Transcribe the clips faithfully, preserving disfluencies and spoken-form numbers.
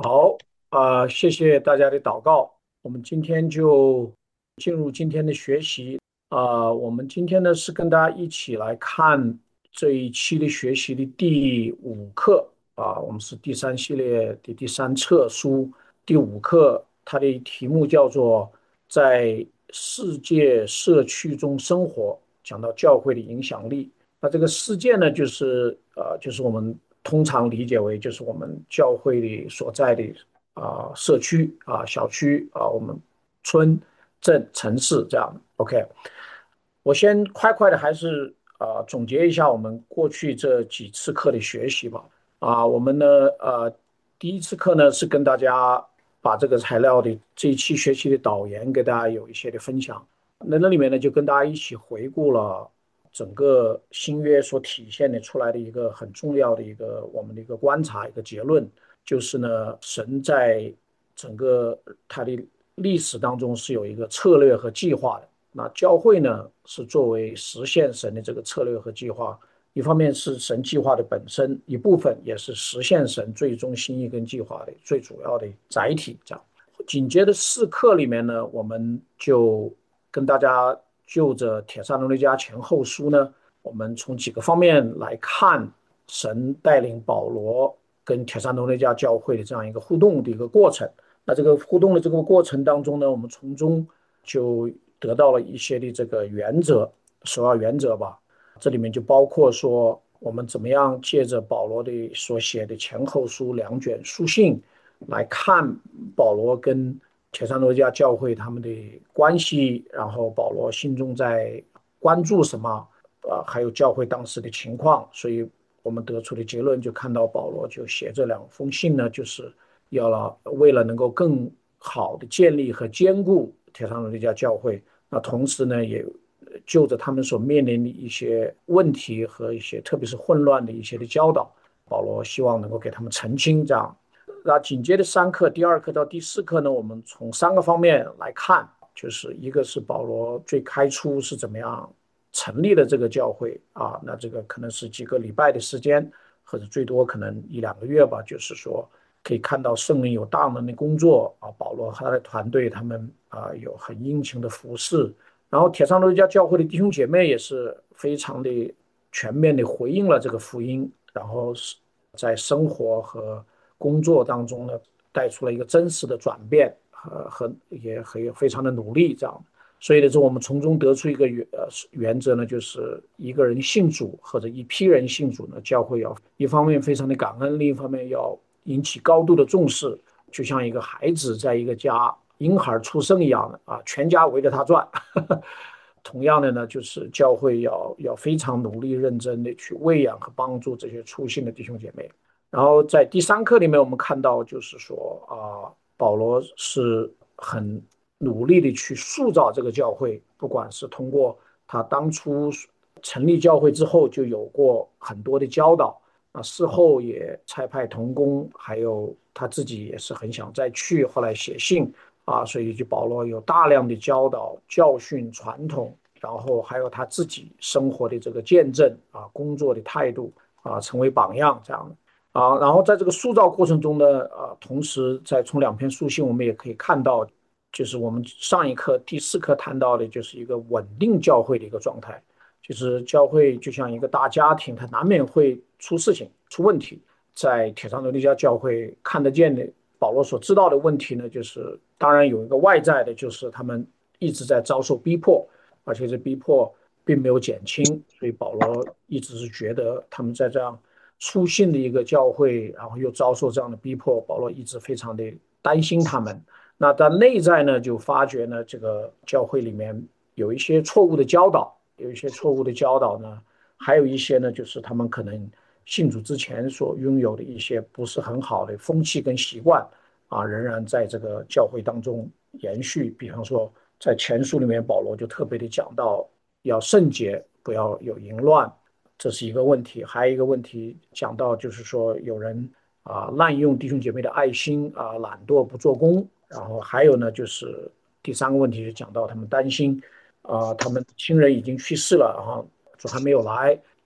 好，啊、谢谢大家的祷告。我们今天就进入今天的学习。啊、我们今天呢是跟大家一起来看这一期的学习的第五课。啊、我们是第三系列的第三册书第五课，它的题目叫做在世界社区中生活，讲到教会的影响力。那这个世界呢，就是呃，就是我们通常理解为就是我们教会里所在的啊、社区啊、小区啊、我们村镇城市这样。OK，我先快快的还是啊、总结一下我们过去这几次课的学习吧。啊、我们呢呃第一次课呢是跟大家把这个材料的这一期学习的导言给大家有一些的分享。那那里面呢就跟大家一起回顾了整个新约所体现的出来的一个很重要的一个我们的一个观察一个结论，就是呢神在整个他的历史当中是有一个策略和计划的。那教会呢，是作为实现神的这个策略和计划，一方面是神计划的本身一部分，也是实现神最终心意跟计划的最主要的载体。这样，紧接着四课里面呢，我们就跟大家就着铁撒罗尼迦前后书呢，我们从几个方面来看神带领保罗跟铁撒罗尼迦教会的这样一个互动的一个过程。那这个互动的这个过程当中呢，我们从中就得到了一些的这个原则，首要原则吧。这里面就包括说，我们怎么样借着保罗的所写的前后书两卷书信来看保罗跟铁山罗加教会他们的关系，然后保罗心中在关注什么，呃，还有教会当时的情况。所以我们得出的结论就看到保罗就写这两封信呢，就是要了为了能够更好的建立和兼顾铁山罗加教会，那同时呢也就着他们所面临的一些问题和一些特别是混乱的一些的教导，保罗希望能够给他们澄清。这样，那紧接着三课，第二课到第四课呢，我们从三个方面来看，就是一个是保罗最开初是怎么样成立的这个教会啊，那这个可能是几个礼拜的时间，或者最多可能一两个月吧，就是说可以看到圣灵有大能的工作啊，保罗和他的团队他们啊有很殷勤的服侍。然后铁上路加教会的弟兄姐妹也是非常的全面的回应了这个福音，然后是在生活和工作当中呢，带出了一个真实的转变，和和也也非常的努力这样。所以呢，这我们从中得出一个原呃原则呢，就是一个人信主或者一批人信主呢，教会要一方面非常的感恩，另一方面要引起高度的重视，就像一个孩子在一个家婴孩出生一样的啊，全家围着他转。同样的呢，就是教会要要非常努力认真的去喂养和帮助这些出信的弟兄姐妹。然后在第三课里面，我们看到就是说啊、呃保罗是很努力的去塑造这个教会，不管是通过他当初成立教会之后就有过很多的教导，啊，事后也差派同工，还有他自己也是很想再去，后来写信啊，所以就保罗有大量的教导、教训、传统，然后还有他自己生活的这个见证啊，工作的态度啊，成为榜样这样的。啊，然后在这个塑造过程中呢，呃，同时在从两篇书信我们也可以看到，就是我们上一课第四课谈到的，就是一个稳定教会的一个状态，就是教会就像一个大家庭，它难免会出事情、出问题。在铁上的那家教会看得见的，保罗所知道的问题呢，就是当然有一个外在的，就是他们一直在遭受逼迫，而且这逼迫并没有减轻，所以保罗一直是觉得他们在这样出信的一个教会，然后又遭受这样的逼迫，保罗一直非常的担心他们。那在内在呢，就发觉呢，这个教会里面有一些错误的教导，有一些错误的教导呢，还有一些呢，就是他们可能信主之前所拥有的一些不是很好的风气跟习惯啊，仍然在这个教会当中延续。比方说，在前书里面，保罗就特别的讲到要圣洁，不要有淫乱，这是一个问题。还有一个问题讲到就是说，有人啊滥用弟兄姐妹的爱心啊，懒惰不做工。然后还有呢，就是第三个问题是讲到他们担心啊，他们亲人已经去世了，然后主还没有来，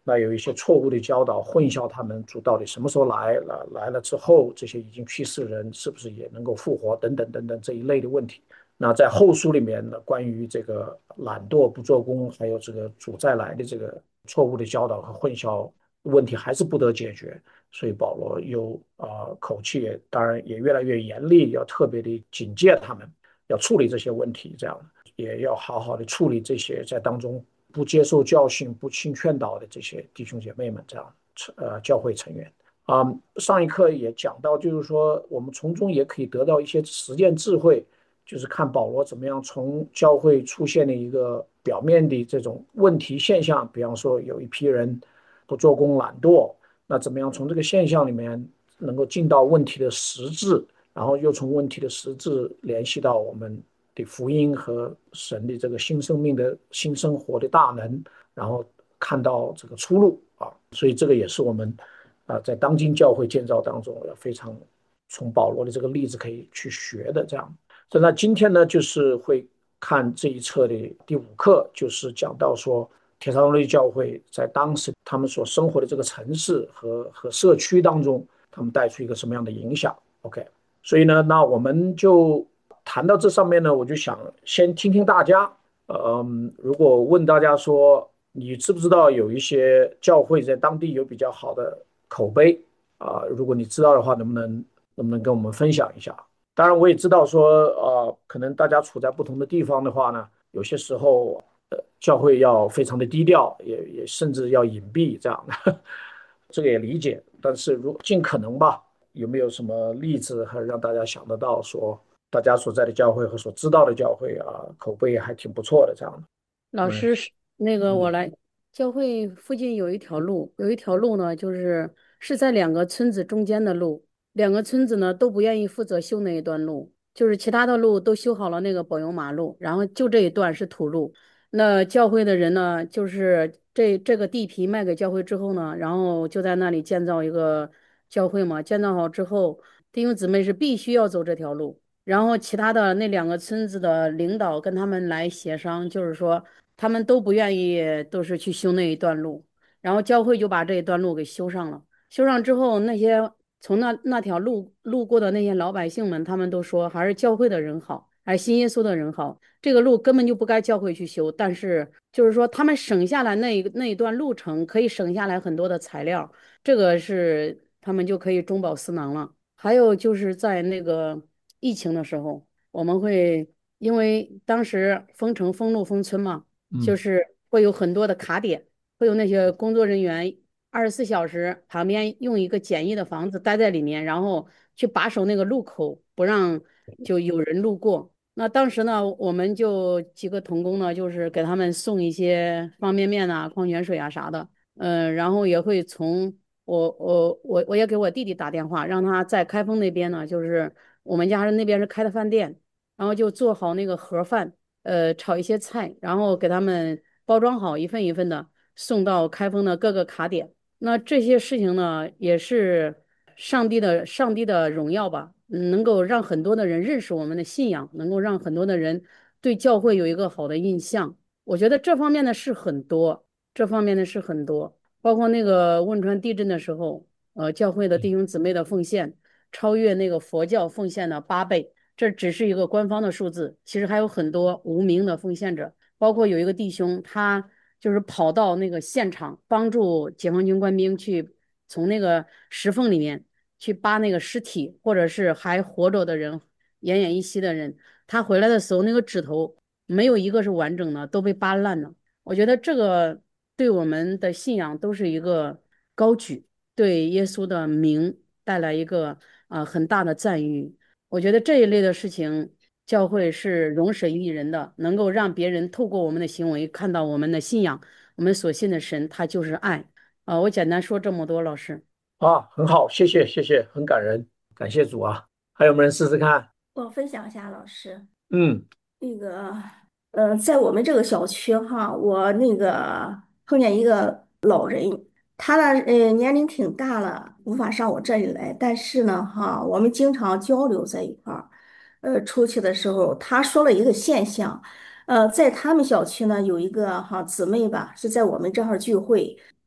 那有一些错误的教导，混淆他们主到底什么时候来了，来了之后，这些已经去世人是不是也能够复活，等等等等这一类的问题。那在后书里面呢，关于这个懒惰不做工，还有这个主再来的这个错误的教导和混淆问题还是不得解决，所以保罗又啊、呃口气也当然也越来越严厉，要特别的警戒他们，要处理这些问题，这样也要好好的处理这些在当中不接受教训、不听劝导的这些弟兄姐妹们，这样呃教会成员。啊、嗯上一课也讲到，就是说我们从中也可以得到一些实践智慧，就是看保罗怎么样从教会出现的一个表面的这种问题现象，比方说有一批人不做工、懒惰，那怎么样从这个现象里面能够进到问题的实质，然后又从问题的实质联系到我们的福音和神的这个新生命的新生活的大能，然后看到这个出路啊，所以这个也是我们啊在当今教会建造当中要非常从保罗的这个例子可以去学的这样。那今天呢，就是会看这一册的第五课，就是讲到说铁沙罗尼教会在当时他们所生活的这个城市和和社区当中，他们带出一个什么样的影响。OK，所以呢，那我们就谈到这上面呢，我就想先听听大家，嗯，如果问大家说，你知不知道有一些教会在当地有比较好的口碑啊？如果你知道的话，能不能能不能跟我们分享一下？当然，我也知道说，呃，可能大家处在不同的地方的话呢，有些时候，呃，教会要非常的低调，也也甚至要隐蔽这样的，这个也理解。但是如尽可能吧，有没有什么例子和让大家想得到说，大家所在的教会和所知道的教会啊，口碑还挺不错的这样的？嗯老师是那个我嗯来教会附近有一条路，有一条路呢，就是是在两个村子中间的路，两个村子呢都不愿意负责修那一段路，就是其他的路都修好了那个柏油马路，然后就这一段是土路。那教会的人呢，就是这这个地皮卖给教会之后呢，然后就在那里建造一个教会嘛，建造好之后，弟兄姊妹是必须要走这条路。然后其他的那两个村子的领导跟他们来协商，就是说他们都不愿意，都是去修那一段路，然后教会就把这一段路给修上了。修上之后，那些从那那条路路过的那些老百姓们，他们都说还是教会的人好，还是信耶稣的人好。这个路根本就不该教会去修，但是就是说他们省下来那一那一段路程，可以省下来很多的材料，这个是他们就可以中饱私囊了。还有就是在那个疫情的时候，我们会因为当时封城、封路、封村嘛，就嗯是会有很多的卡点，会有那些工作人员二十四小时旁边用一个简易的房子待在里面，然后去把守那个路口，不让就有人路过。那当时呢，我们就几个童工呢，就是给他们送一些方便面啊、矿泉水啊啥的，嗯，然后也会从我我我我也给我弟弟打电话，让他在开封那边呢，就是我们家那边是开的饭店，然后就做好那个盒饭，呃，炒一些菜，然后给他们包装好一份一份的送到开封的各个卡点。那这些事情呢，也是上帝的上帝的荣耀吧，嗯能够让很多的人认识我们的信仰，能够让很多的人对教会有一个好的印象。我觉得这方面的事很多，这方面的事很多。包括那个汶川地震的时候，呃，教会的弟兄姊妹的奉献超越那个佛教奉献的八倍，这只是一个官方的数字，其实还有很多无名的奉献者，包括有一个弟兄，他就是跑到那个现场帮助解放军官兵去从那个石缝里面去扒那个尸体，或者是还活着的人、奄奄一息的人，他回来的时候那个指头没有一个是完整的，都被扒烂了。我觉得这个对我们的信仰都是一个高举，对耶稣的名带来一个啊、呃很大的赞誉。我觉得这一类的事情，教会是容神益人的，能够让别人透过我们的行为看到我们的信仰，我们所信的神，他就是爱。啊、我简单说这么多，老师。 啊，很好，谢谢谢谢，很感人，感谢主啊！还有没有人试试看？ 我分享一下，老师， 嗯那个，呃，在我们这个小区哈，我那个碰见一个老人，他呢，呃，年龄挺大了，无法上我这里来，但是呢，哈，我们经常交流在一块儿。呃，出去的时候，他说了一个现象，呃，在他们小区呢，有一个哈姊妹吧，是在我们这儿聚会，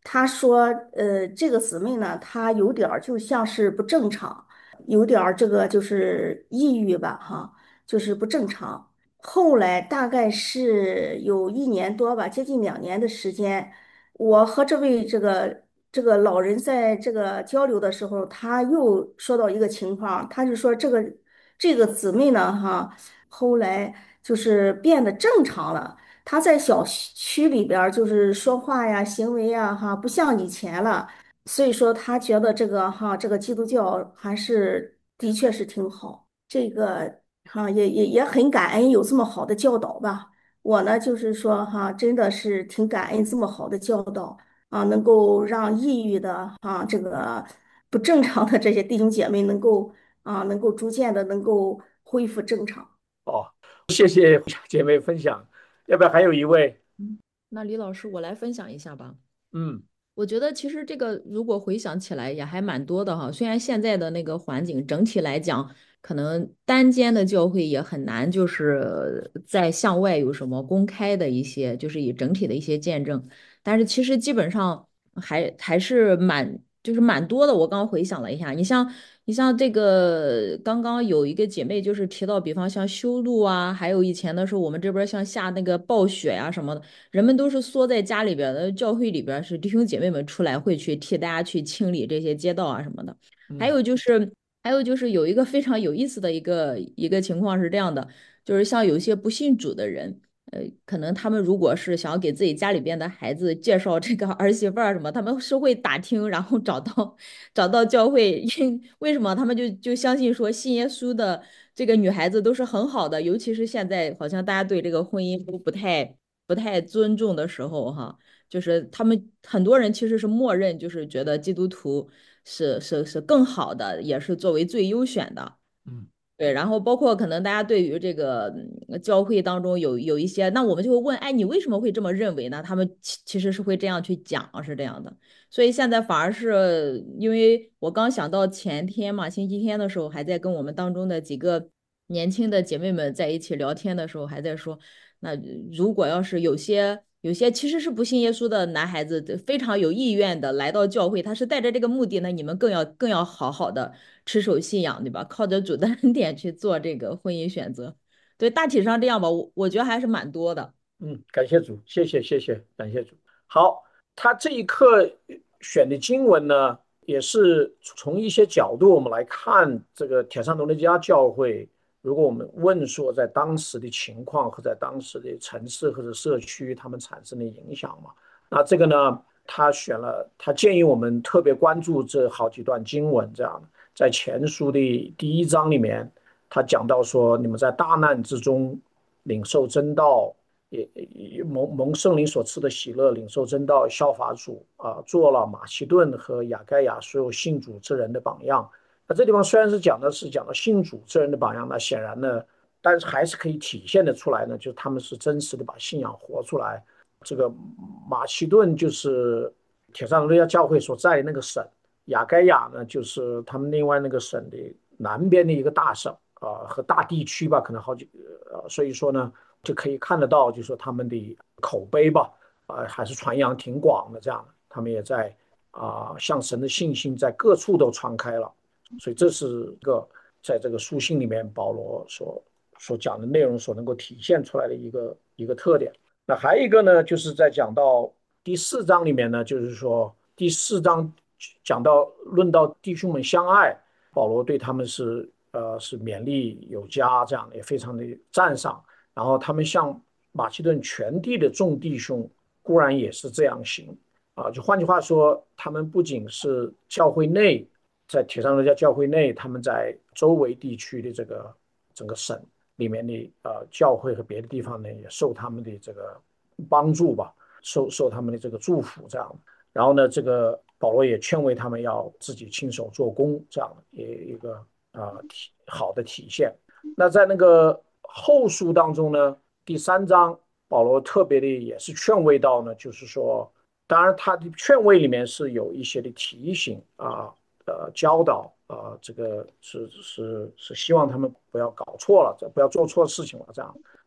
他说，呃，这个姊妹呢，她有点儿就像是不正常，有点儿这个就是抑郁吧，哈，就是不正常。后来大概是有一年多吧，接近两年的时间，我和这位这个这个老人在这个交流的时候，他又说到一个情况，他是说这个这个姊妹呢，哈，后来就是变得正常了。他在小区里边儿就是说话呀、行为呀，哈，不像以前了。所以说，他觉得这个哈，这个基督教还是的确是挺好。这个哈也也也很感恩有这么好的教导吧。我呢就是说哈，真的是挺感恩这么好的教导啊，能够让抑郁的哈这个不正常的这些弟兄姐妹能够啊能够逐渐的能够恢复正常。 哦，谢谢姐妹分享，要不要还有一位？ 嗯，那李老师，我来分享一下吧。 嗯我觉得其实这个如果回想起来也还蛮多的哈。虽然现在的那个环境整体来讲，可能单间的教会也很难，就是在向外有什么公开的一些，就是以整体的一些见证。但是其实基本上还还是蛮就是蛮多的。我刚刚回想了一下，你像你像这个刚刚有一个姐妹就是提到，比方像修路啊，还有以前的时候我们这边儿像下那个暴雪呀、什么的。人们都是缩在家里边的，教会里边是弟兄姐妹们出来会去替大家去清理这些街道啊什么的。还嗯有就是，还有就是有一个非常有意思的一个一个情况是这样的，就是像有些不信主的人。呃，可能他们如果是想要给自己家里边的孩子介绍这个儿媳妇儿什么，他们是会打听，然后找到找到教会，因为什么？他们就就相信说信耶稣的这个女孩子都是很好的，尤其是现在好像大家对这个婚姻都不太不太尊重的时候，哈，就是他们很多人其实是默认，就是觉得基督徒是是是更好的，也是作为最优选的。 嗯对，然后包括可能大家对于这个嗯教会当中有有一些，那我们就会问，哎，你为什么会这么认为呢？他们其其实是会这样去讲，是这样的。所以现在反而是因为我刚想到前天嘛，星期天的时候，还在跟我们当中的几个年轻的姐妹们在一起聊天的时候，还在说，那如果要是有些有些其实是不信耶稣的男孩子，非常有意愿的来到教会，他是带着这个目的，那你们更要更要好好的持守信仰，对吧？靠着主的恩典去做这个婚姻选择。对，大体上这样吧，我我觉得还是蛮多的。 嗯，感谢主，谢谢谢谢，感谢主。好，他这一课选的经文呢，也是从一些角度我们来看这个铁上罗尼迦教会。如果我们问说在当时的情况和在当时的城市或者社区，他们产生的影响嘛，那这个呢，他选了，他建议我们特别关注这好几段经文，这样在前书的第一章里面，他讲到说，你们在大难之中领受真道。也也蒙蒙圣灵所赐的喜乐，领受真道，效法主啊，做了马其顿和亚该亚所有信主之人的榜样。那这地方虽然是讲的是讲到信主之人的榜样，那显然呢，但是还是可以体现的出来呢，就是他们是真实的把信仰活出来。这个马其顿就是铁上罗亚教会所在的那个省，亚该亚呢就是他们另外那个省的南边的一个大省啊、呃和大地区吧，可能好几呃，所以说呢。就可以看得到，就是说他们的口碑吧，啊、呃还是传扬挺广的，这样他们也在啊、呃向神的信心在各处都传开了，所以这是一个在这个书信里面保罗所所讲的内容所能够体现出来的一个一个特点。那还有一个呢，就是在讲到第四章里面呢，就是说第四章讲到论到弟兄们相爱，保罗对他们是呃是勉励有加，这样也非常的赞赏。然后他们向马其顿全地的众弟兄固然也是这样行啊，就换句话说，他们不仅是教会内，在铁上罗家教会内，他们在周围地区的这个整个省里面的呃教会和别的地方呢，也受他们的这个帮助吧，受受他们的这个祝福这样。然后呢，这个保罗也劝慰他们要自己亲手做工，这样也一个啊、呃、体好的体现。那在那个后书当中呢，第三章保罗特别的也是劝慰到呢，就是说，当然他的劝慰里面是有一些的提醒啊，呃，教导啊，这个是是是希望他们不要搞错了，不要做错事情了，这样。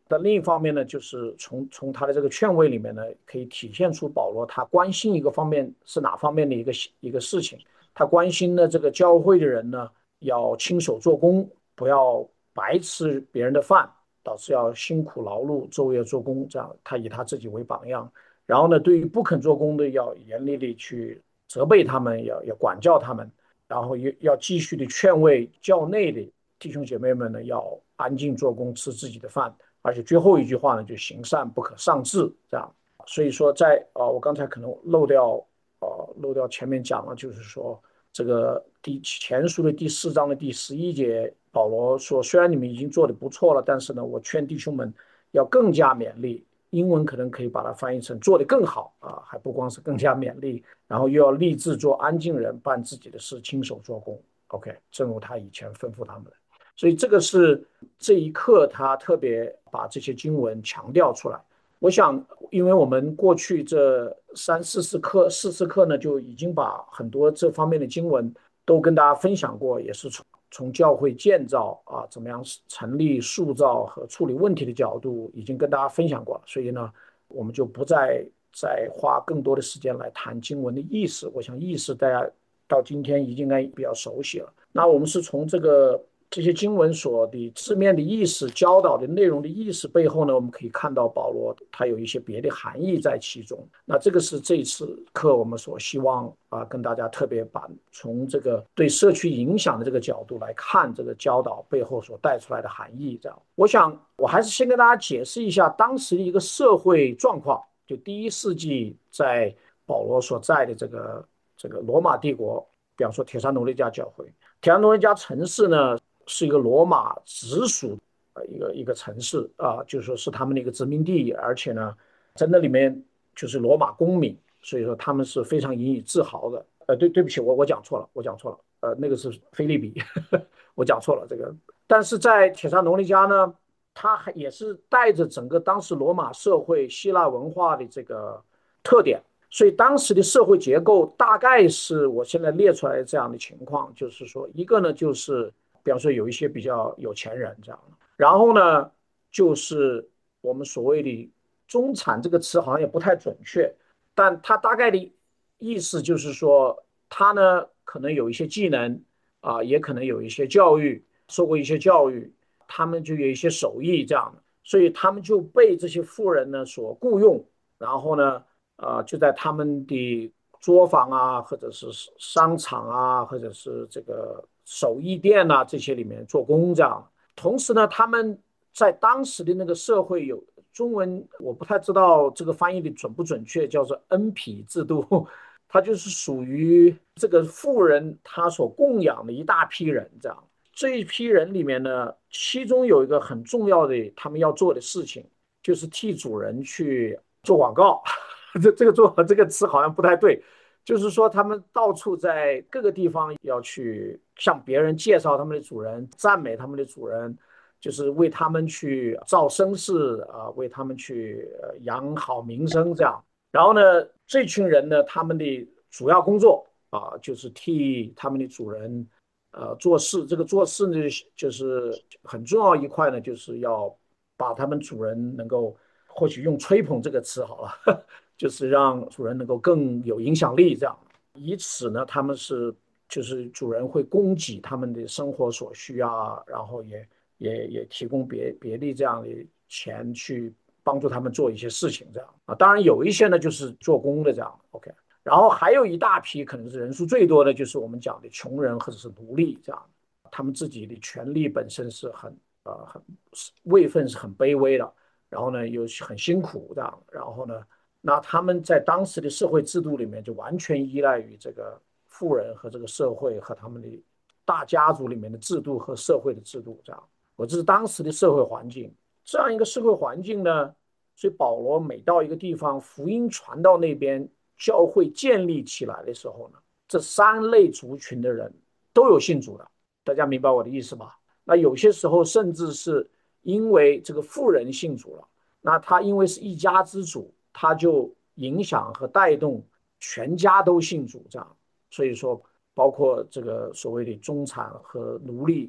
但另一方面呢，就是从从他的这个劝慰里面呢，可以体现出保罗他关心一个方面是哪方面的一个一个事情。他关心的这个教会的人呢，要亲手做工，不要白吃别人的饭，导致要辛苦劳碌，昼夜做工。这样，他以他自己为榜样。然后呢，对于不肯做工的，要严厉的去责备他们，要要管教他们，然后要要继续的劝慰教内的弟兄姐妹们呢，要安静做工，吃自己的饭。而且最后一句话呢，就行善不可丧志，这样。所以说在，在呃，我刚才可能漏掉，呃，漏掉前面讲了，就是说这个第前书的第四章的第十一节，保罗说，虽然你们已经做得不错了，但是呢，我劝弟兄们要更加勉励。英文可能可以把它翻译成做得更好啊，还不光是更加勉励，然后又要立志做安静人，办自己的事，亲手做工。OK，正如他以前吩咐他们的。所以这个是这一课他特别把这些经文强调出来。我想，因为我们过去这三四次课四次课呢，就已经把很多这方面的经文都跟大家分享过，也是从从教会建造啊，怎么样成立、塑造和处理问题的角度，已经跟大家分享过了。所以呢，我们就不再再花更多的时间来谈经文的意思。我想意思大家到今天已经应该比较熟悉了。那我们是从这个这些经文所的字面的意思、教导的内容的意思背后呢，我们可以看到保罗他有一些别的含义在其中。那这个是这一次课我们所希望啊，跟大家特别把从这个对社区影响的这个角度来看这个教导背后所带出来的含义。这样，我想我还是先跟大家解释一下当时的一个社会状况。就第一世纪在保罗所在的这个这个罗马帝国，比方说铁山罗尼迦教会，铁山罗尼迦城市呢，是一个罗马直属的一个一个城市啊，就是说是他们的一个殖民地，而且呢，在那里面就是罗马公民，所以说他们是非常引以自豪的。呃，对，对不起，我我讲错了，我讲错了，呃，那个是菲利比，呵呵我讲错了这个。但是在铁山罗尼迦呢，它也是带着整个当时罗马社会、希腊文化的这个特点，所以当时的社会结构大概是我现在列出来的这样的情况，就是说，一个呢就是比方说有一些比较有钱人这样，然后呢就是我们所谓的中产这个词好像也不太准确，但它大概的意思就是说，他呢可能有一些技能啊，也可能有一些教育，受过一些教育，他们就有一些手艺这样的，所以他们就被这些富人呢所雇佣，然后呢，呃，就在他们的作坊啊，或者是商场啊，或者是这个手艺店啊这些里面做工这样。同时呢，他们在当时的那个社会有中文，我不太知道这个翻译的准不准确，叫做恩匹制度，它就是属于这个富人他所供养的一大批人这样。这一批人里面呢，其中有一个很重要的他们要做的事情，就是替主人去做广告。这这个做这个词好像不太对，就是说他们到处在各个地方要去向别人介绍他们的主人，赞美他们的主人，就是为他们去造声势啊，为他们去养好名声这样。然后呢，这群人呢，他们的主要工作啊，就是替他们的主人呃做事。这个做事呢，就是很重要一块呢，就是要把他们主人能够，或许用吹捧这个词好了，就是让主人能够更有影响力，这样。以此呢，他们是就是主人会供给他们的生活所需啊，然后也也也提供别别的这样的钱去帮助他们做一些事情，这样啊。当然有一些呢就是做工的这样 ，OK。然后还有一大批可能是人数最多的，就是我们讲的穷人或者是奴隶这样，他们自己的权利本身是很呃很位分是很卑微的，然后呢又很辛苦这样，然后呢，那他们在当时的社会制度里面就完全依赖于这个富人和这个社会和他们的大家族里面的制度和社会的制度这样。我这是当时的社会环境，这样一个社会环境呢，所以保罗每到一个地方，福音传到那边，教会建立起来的时候呢，这三类族群的人都有信主的，大家明白我的意思吧？那有些时候甚至是因为这个富人信主了，那他因为是一家之主，他就影响和带动全家都信主这样。所以说，包括这个所谓的中产和奴隶，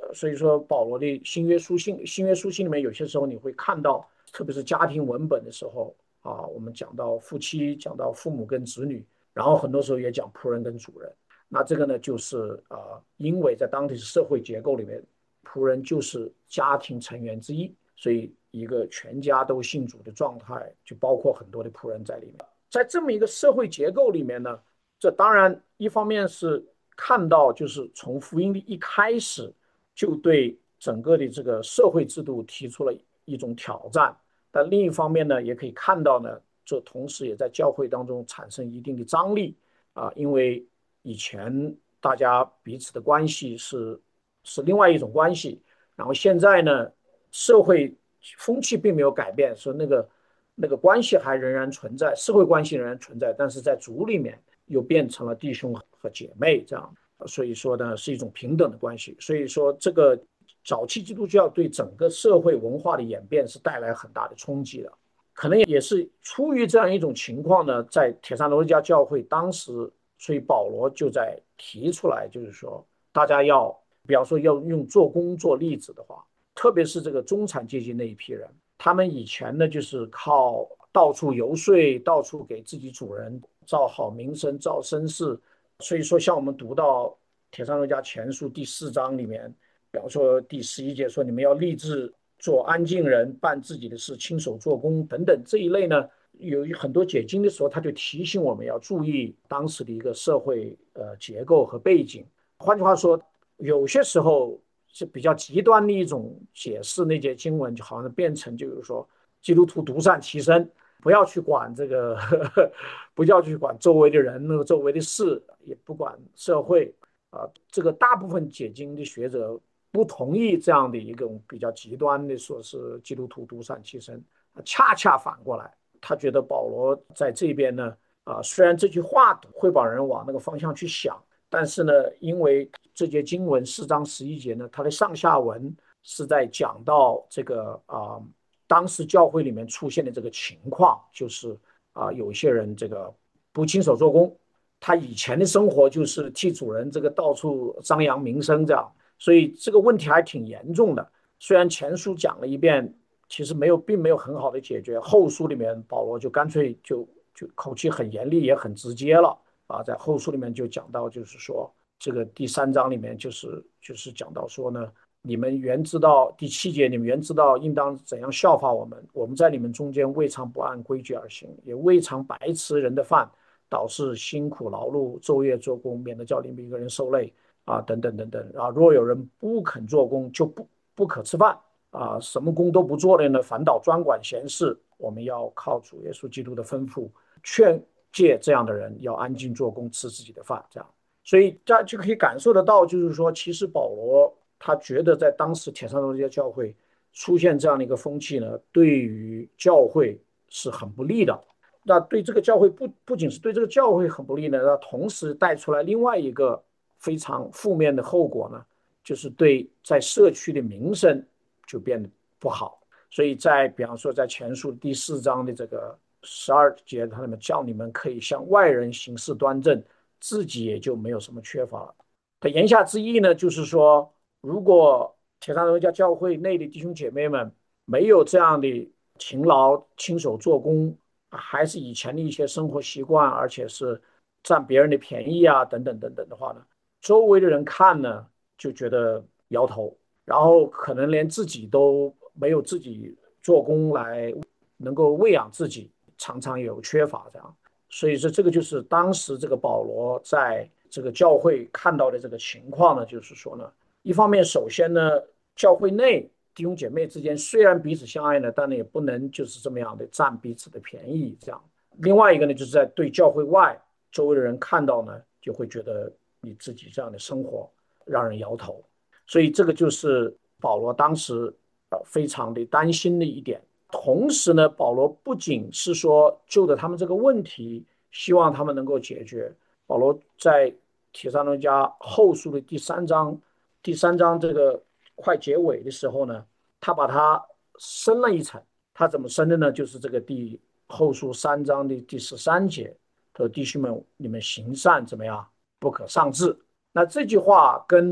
所以说保罗的新约书信，新约书信里面有些时候你会看到，特别是家庭文本的时候啊，我们讲到夫妻，讲到父母跟子女，然后很多时候也讲仆人跟主人。那这个呢，就是啊，因为在当地社会结构里面，仆人就是家庭成员之一，所以一个全家都信主的状态，就包括很多的仆人在里面。在这么一个社会结构里面呢，这当然一方面是看到，就是从福音的一开始就对整个的这个社会制度提出了一种挑战，但另一方面呢，也可以看到呢，这同时也在教会当中产生一定的张力啊，因为以前大家彼此的关系是是另外一种关系，然后现在呢，社会风气并没有改变，说那个那个关系还仍然存在，社会关系仍然存在，但是在主里面又变成了弟兄和姐妹这样，所以说呢是一种平等的关系。所以说这个早期基督教对整个社会文化的演变是带来很大的冲击的，可能也是出于这样一种情况呢，在铁撒罗尼迦教会当时，所以保罗就在提出来，就是说大家要，比方说要用做工做例子的话，特别是这个中产阶级那一批人。他们以前呢，就是靠到处游说，到处给自己主人造好名声、造声势。所以说，像我们读到《铁上罗家前书》第四章里面，比方说第十一节说，你们要立志做安静人，办自己的事，亲手做工等等这一类呢，有很多解经的时候，他就提醒我们要注意当时的一个社会呃结构和背景。换句话说，有些时候是比较极端的一种解释那节经文，就好像变成就是说基督徒独善其身，不要去管这个，呵呵不要去管周围的人、那个周围的事，也不管社会啊、呃。这个大部分解经的学者不同意这样的一种比较极端的说是基督徒独善其身，恰恰反过来，他觉得保罗在这边呢，啊、呃，虽然这句话会把人往那个方向去想。但是呢，因为这节经文四章十一节呢，它的上下文是在讲到这个啊、呃，当时教会里面出现的这个情况，就是啊、呃，有一些人这个不亲手做工，他以前的生活就是替主人这个到处张扬名声这样，所以这个问题还挺严重的。虽然前书讲了一遍，其实没有，并没有很好的解决，后书里面保罗就干脆就就口气很严厉，也很直接了。啊，在后书里面就讲到，就是说这个第三章里面就是就是讲到说呢，你们原知道第七节，你们原知道应当怎样效法我们，我们在你们中间未尝不按规矩而行，也未尝白吃人的饭，倒是辛苦劳碌，昼夜做工，免得叫你们一个人受累啊，等等等等啊。若有人不肯做工，就不不可吃饭啊，什么工都不做的呢，反倒专管闲事。我们要靠主耶稣基督的吩咐劝借这样的人要安静做工，吃自己的饭，这样，所以这就可以感受得到，就是说，其实保罗他觉得在当时铁上罗教教会出现这样的一个风气呢，对于教会是很不利的。那对这个教会不不仅是对这个教会很不利呢，那同时带出来另外一个非常负面的后果呢，就是对在社区的名声就变得不好。所以在比方说在前书第四章的这个十二节，他们叫你们可以向外人行事端正，自己也就没有什么缺乏了。他言下之意呢，就是说，如果铁上人家教会内的弟兄姐妹们没有这样的勤劳、亲手做工，还是以前的一些生活习惯，而且是占别人的便宜啊，等等等等的话呢，周围的人看呢就觉得摇头，然后可能连自己都没有自己做工来能够喂养自己，常常有缺乏这样。所以说这个就是当时这个保罗在这个教会看到的这个情况呢，就是说呢，一方面首先呢，教会内弟兄姐妹之间虽然彼此相爱呢，但也不能就是这么样的占彼此的便宜这样。另外一个呢，就是在对教会外周围的人看到呢，就会觉得你自己这样的生活让人摇头。所以这个就是保罗当时呃非常的担心的一点。同时呢，保罗不仅是说就着他们这个问题，希望他们能够解决。保罗在帖撒罗尼迦后书的第三章，第三章这个快结尾的时候呢，他把它升了一层。他怎么升的呢？就是这个第后书三章的第十三节，他说：“弟兄们，你们行善怎么样？不可丧志。”那这句话跟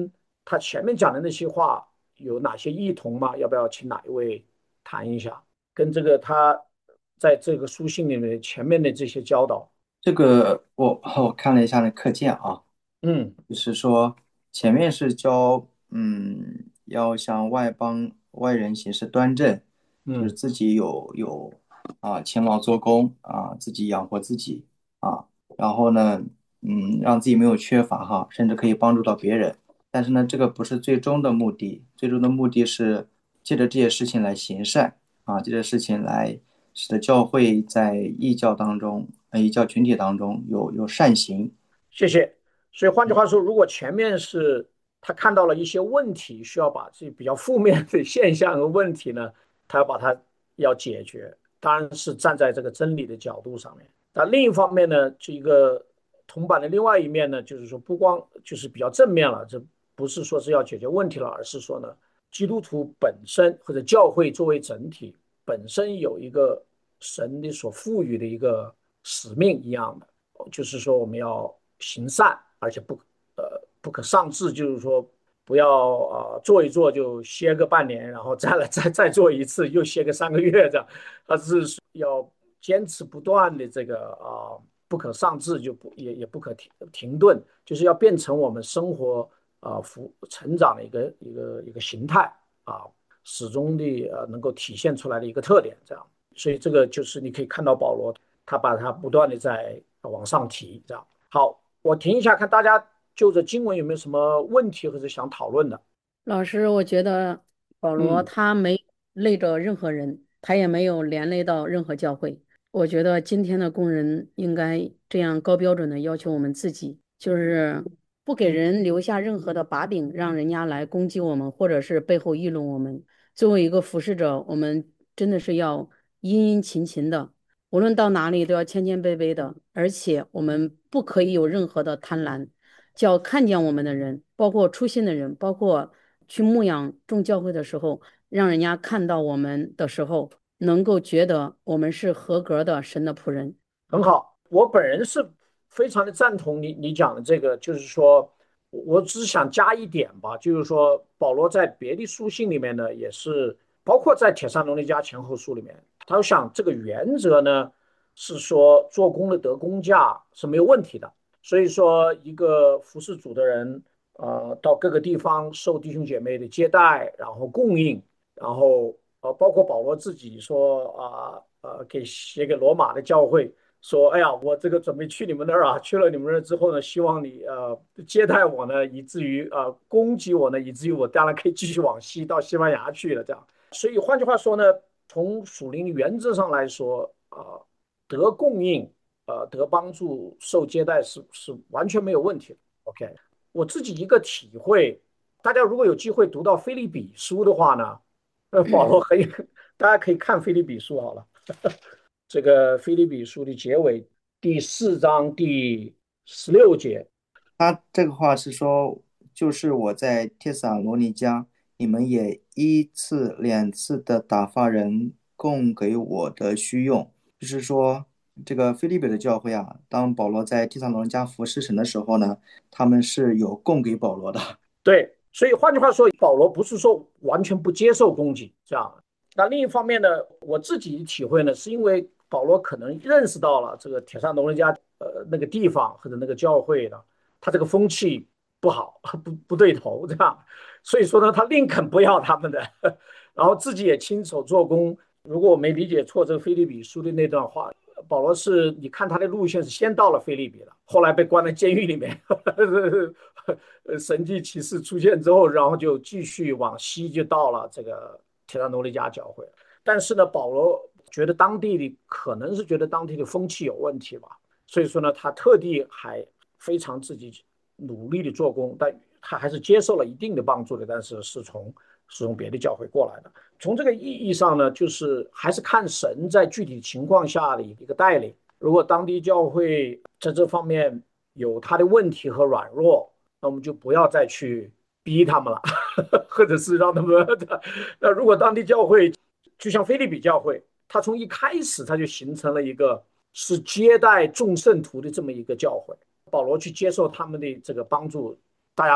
他前面讲的那些话有哪些异同吗？要不要请哪一位谈一下？跟这个他在这个书信里面前面的这些教导。 这个我我看了一下那课件啊， 嗯就是说前面是教，嗯，要向外邦外人行事端正，就是嗯， 自己有有啊勤劳做工啊，自己养活自己啊，然后呢，嗯，让自己没有缺乏哈，甚至可以帮助到别人。但是呢，这个不是最终的目的，最终的目的是借着这些事情来行善啊，借着事情来使得教会在异教当中，呃，异教群体当中有有善行。 谢谢。所以换句话说，如果前面是他看到了一些问题，需要把这比较负面的现象和问题呢，他要把它要解决，当然是站在这个真理的角度上面。那另一方面呢，这一个铜板的另外一面呢，就是说不光就是比较正面了，这不是说是要解决问题了，而是说呢，基督徒本身或者教会作为整体本身有一个神的所赋予的一个使命一样的。就是说我们要行善，而且不呃不可上志，就是说不要啊、呃、做一做就歇个半年，然后再来再再做一次又歇个三个月这样，而是要坚持不断的这个啊、呃、不可上志就不也也不可停停顿，就是要变成我们生活啊福、呃、成长的一个一个一个形态啊，始终的呃能够体现出来的一个特点这样。所以这个就是你可以看到保罗他把它不断的在往上提，这样。好，我停一下，看大家就着经文有没有什么问题或者想讨论的。 老师，我觉得保罗嗯， 他没累着任何人，他也没有连累到任何教会。我觉得今天的工人应该这样高标准的要求我们自己，就是不给人留下任何的把柄，让人家来攻击我们，或者是背后议论我们。作为一个服侍者，我们真的是要殷殷勤勤的，无论到哪里都要谦谦卑卑的，而且我们不可以有任何的贪婪。叫看见我们的人，包括出信的人，包括去牧养众教会的时候，让人家看到我们的时候，能够觉得我们是合格的神的仆人。 很好，我本人是非常的赞同你你讲的这个，就是说，我只想加一点吧，就是说，保罗在别的书信里面呢，也是包括在铁撒罗尼迦前后书里面，他想这个原则呢是说做工的得工价是没有问题的。所以说，一个服侍主的人，呃，到各个地方受弟兄姐妹的接待，然后供应，然后呃，包括保罗自己说啊呃，呃给写给罗马的教会。说，哎呀，我这个准备去你们那儿啊，去了你们那儿之后呢，希望你呃接待我呢，以至于呃攻击我呢，以至于我当然可以继续往西到西班牙去了。这样，所以换句话说呢，从属灵的原则上来说啊、呃得供应、呃得帮助、受接待是是完全没有问题的。OK，我自己一个体会，大家如果有机会读到菲利比书的话呢，呃，保罗很，大家可以看菲利比书好了。这个菲利比书的结尾第四章第十六节。 他这个话是说，就是我在帖撒罗尼迦，你们也一次两次的打发人供给我的需用，就是说，这个菲利比的教会啊，当保罗在帖撒罗尼迦服侍神的时候呢，他们是有供给保罗的。 对，所以换句话说，保罗不是说完全不接受攻击这样。那另一方面呢，我自己体会呢，是因为保罗可能认识到了这个铁上农人家呃那个地方或者那个教会呢，他这个风气不好，不不对头这样，所以说呢，他宁肯不要他们的，然后自己也亲手做工。如果我没理解错这个菲利比书的那段话，保罗是你看他的路线是先到了菲利比了，后来被关在监狱里面，神迹奇事出现之后，然后就继续往西就到了这个铁萨罗尼迦教会。但是呢，保罗觉得当地的可能是觉得当地的风气有问题吧，所以说呢，他特地还非常自己努力的做工，但他还是接受了一定的帮助的，但是是从是从别的教会过来的。从这个意义上呢，就是还是看神在具体情况下的一个带领。如果当地教会在这方面有他的问题和软弱，那我们就不要再去逼他们了，或者是让他们。那如果当地教会就像菲利比教会，他从一开始他就形成了一个是接待众圣徒的这么一个教会，保罗去接受他们的这个帮助，大家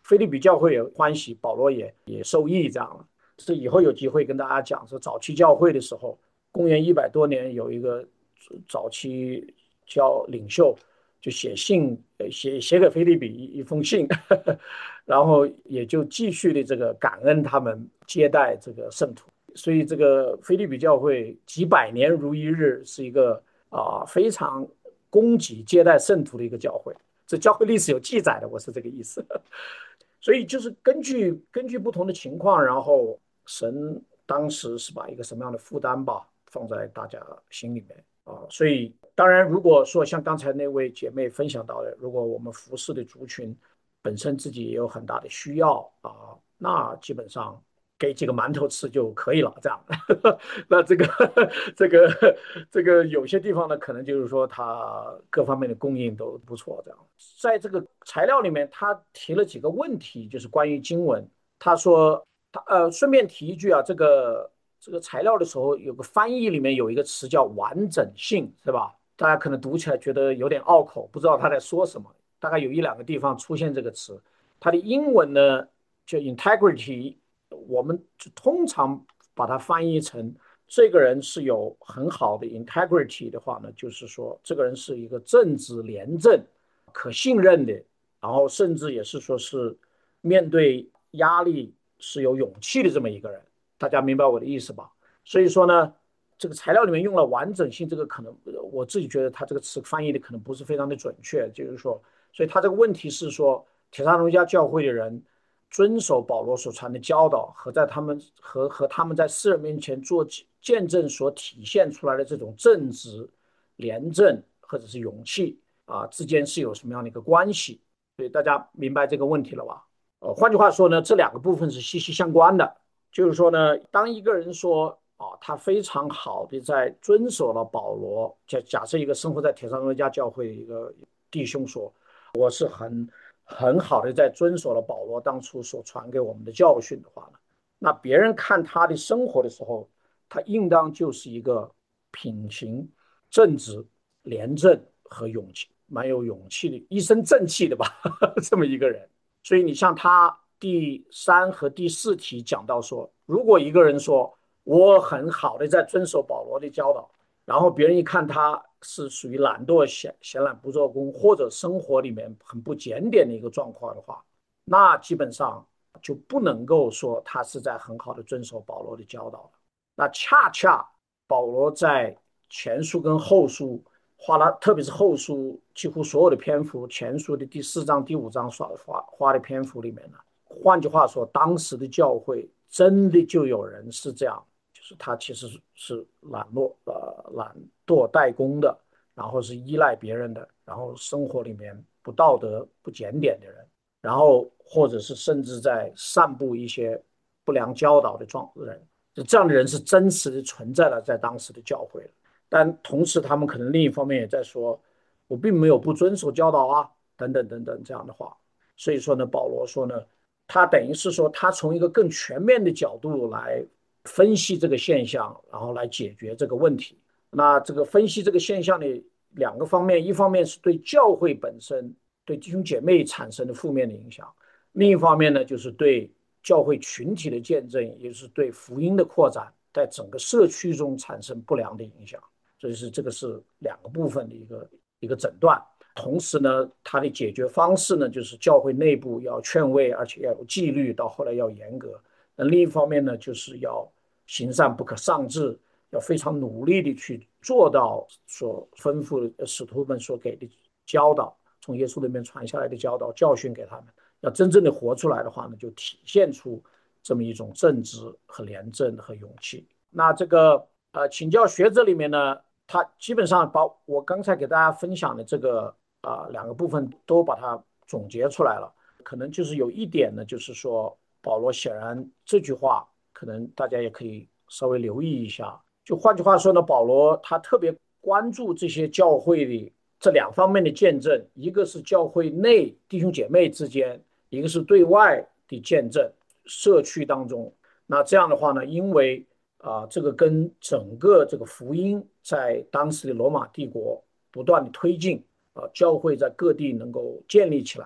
菲利比教会也欢喜，保罗也也受益，这样了。是以后有机会跟大家讲，说早期教会的时候，公元一百多年有一个早期教领袖就写信，写写给菲利比一一封信，然后也就继续的这个感恩他们接待这个圣徒，所以这个菲利比教会几百年如一日，是一个啊、呃非常供给接待圣徒的一个教会。这教会历史有记载的，我是这个意思。所以就是根据根据不同的情况，然后神当时是把一个什么样的负担吧放在大家心里面啊。所以当然，如果说像刚才那位姐妹分享到的，如果我们服侍的族群本身自己也有很大的需要啊，那基本上给几个馒头吃就可以了，这样。那这个这个这个有些地方呢，可能就是说它各方面的供应都不错，这样。在这个材料里面，他提了几个问题，就是关于经文。他说，他呃，顺便提一句啊，这个这个材料的时候有个翻译里面有一个词叫完整性，是吧？大家可能读起来觉得有点拗口，不知道他在说什么。大概有一两个地方出现这个词，它的英文呢叫 integrity，我们通常把它翻译成这个人是有很好的 integrity 的话呢，就是说这个人是一个正直廉政、可信任的，然后甚至也是说是面对压力是有勇气的这么一个人。大家明白我的意思吧？所以说呢，这个材料里面用了完整性，这个可能我自己觉得他这个词翻译的可能不是非常的准确，就是说，所以他这个问题是说，铁萨罗尼迦教会的人遵守保罗所传的教导和在他们和和他们在世人面前做见证所体现出来的这种正直、廉政或者是勇气啊之间是有什么样的一个关系？所以大家明白这个问题了吧？呃，换句话说呢，这两个部分是息息相关的。就是说呢，当一个人说啊，他非常好的在遵守了保罗，假假设一个生活在铁萨罗尼迦教会的一个弟兄说，我是很很好的在遵守了保罗当初所传给我们的教训的话呢，那别人看他的生活的时候，他应当就是一个品行正直、廉政和勇气，蛮有勇气的，一身正气的吧，这么一个人。所以你像他第三和第四题讲到说，如果一个人说我很好的在遵守保罗的教导，然后别人一看他是属于懒惰、闲闲懒不做工，或者生活里面很不检点的一个状况的话，那基本上就不能够说他是在很好的遵守保罗的教导了。那恰恰保罗在前书跟后书花了，特别是后书几乎所有的篇幅，前书的第四章、第五章所花花的篇幅里面呢，换句话说，当时的教会真的就有人是这样，就是他其实是懒惰呃懒惰怠工的，然后是依赖别人的，然后生活里面不道德、不检点的人，然后或者是甚至在散布一些不良教导的状人，这样的人是真实的存在了在当时的教会了。但同时，他们可能另一方面也在说，我并没有不遵守教导啊，等等等等这样的话。所以说呢，保罗说呢，他等于是说，他从一个更全面的角度来分析这个现象，然后来解决这个问题。那这个分析这个现象的两个方面，一方面是对教会本身、对弟兄姐妹产生的负面的影响，另一方面呢，就是对教会群体的见证，也就是对福音的扩展，在整个社区中产生不良的影响。所以是这个是两个部分的一个一个诊断。同时呢，它的解决方式呢，就是教会内部要劝慰，而且要有纪律，到后来要严格。那另一方面呢，就是要行善不可丧志，要非常努力的去做到所吩咐的使徒们所给的教导，从耶稣那边传下来的教导教训给他们。要真正的活出来的话呢，就体现出这么一种正直和廉政和勇气。那这个呃，请教学者里面呢，他基本上把我刚才给大家分享的这个啊、呃、两个部分都把它总结出来了。可能就是有一点呢，就是说保罗显然这句话，可能大家也可以稍微留意一下。就换句话说呢，保罗他特别关注这些教会的这两方面的见证，一个是教会内弟兄姐妹之间，一个是对外的见证，社区当中。那这样的话呢，因为啊、呃，这个跟整个这个福音在当时的罗马帝国不断的推进啊、呃，教会在各地能够建立起来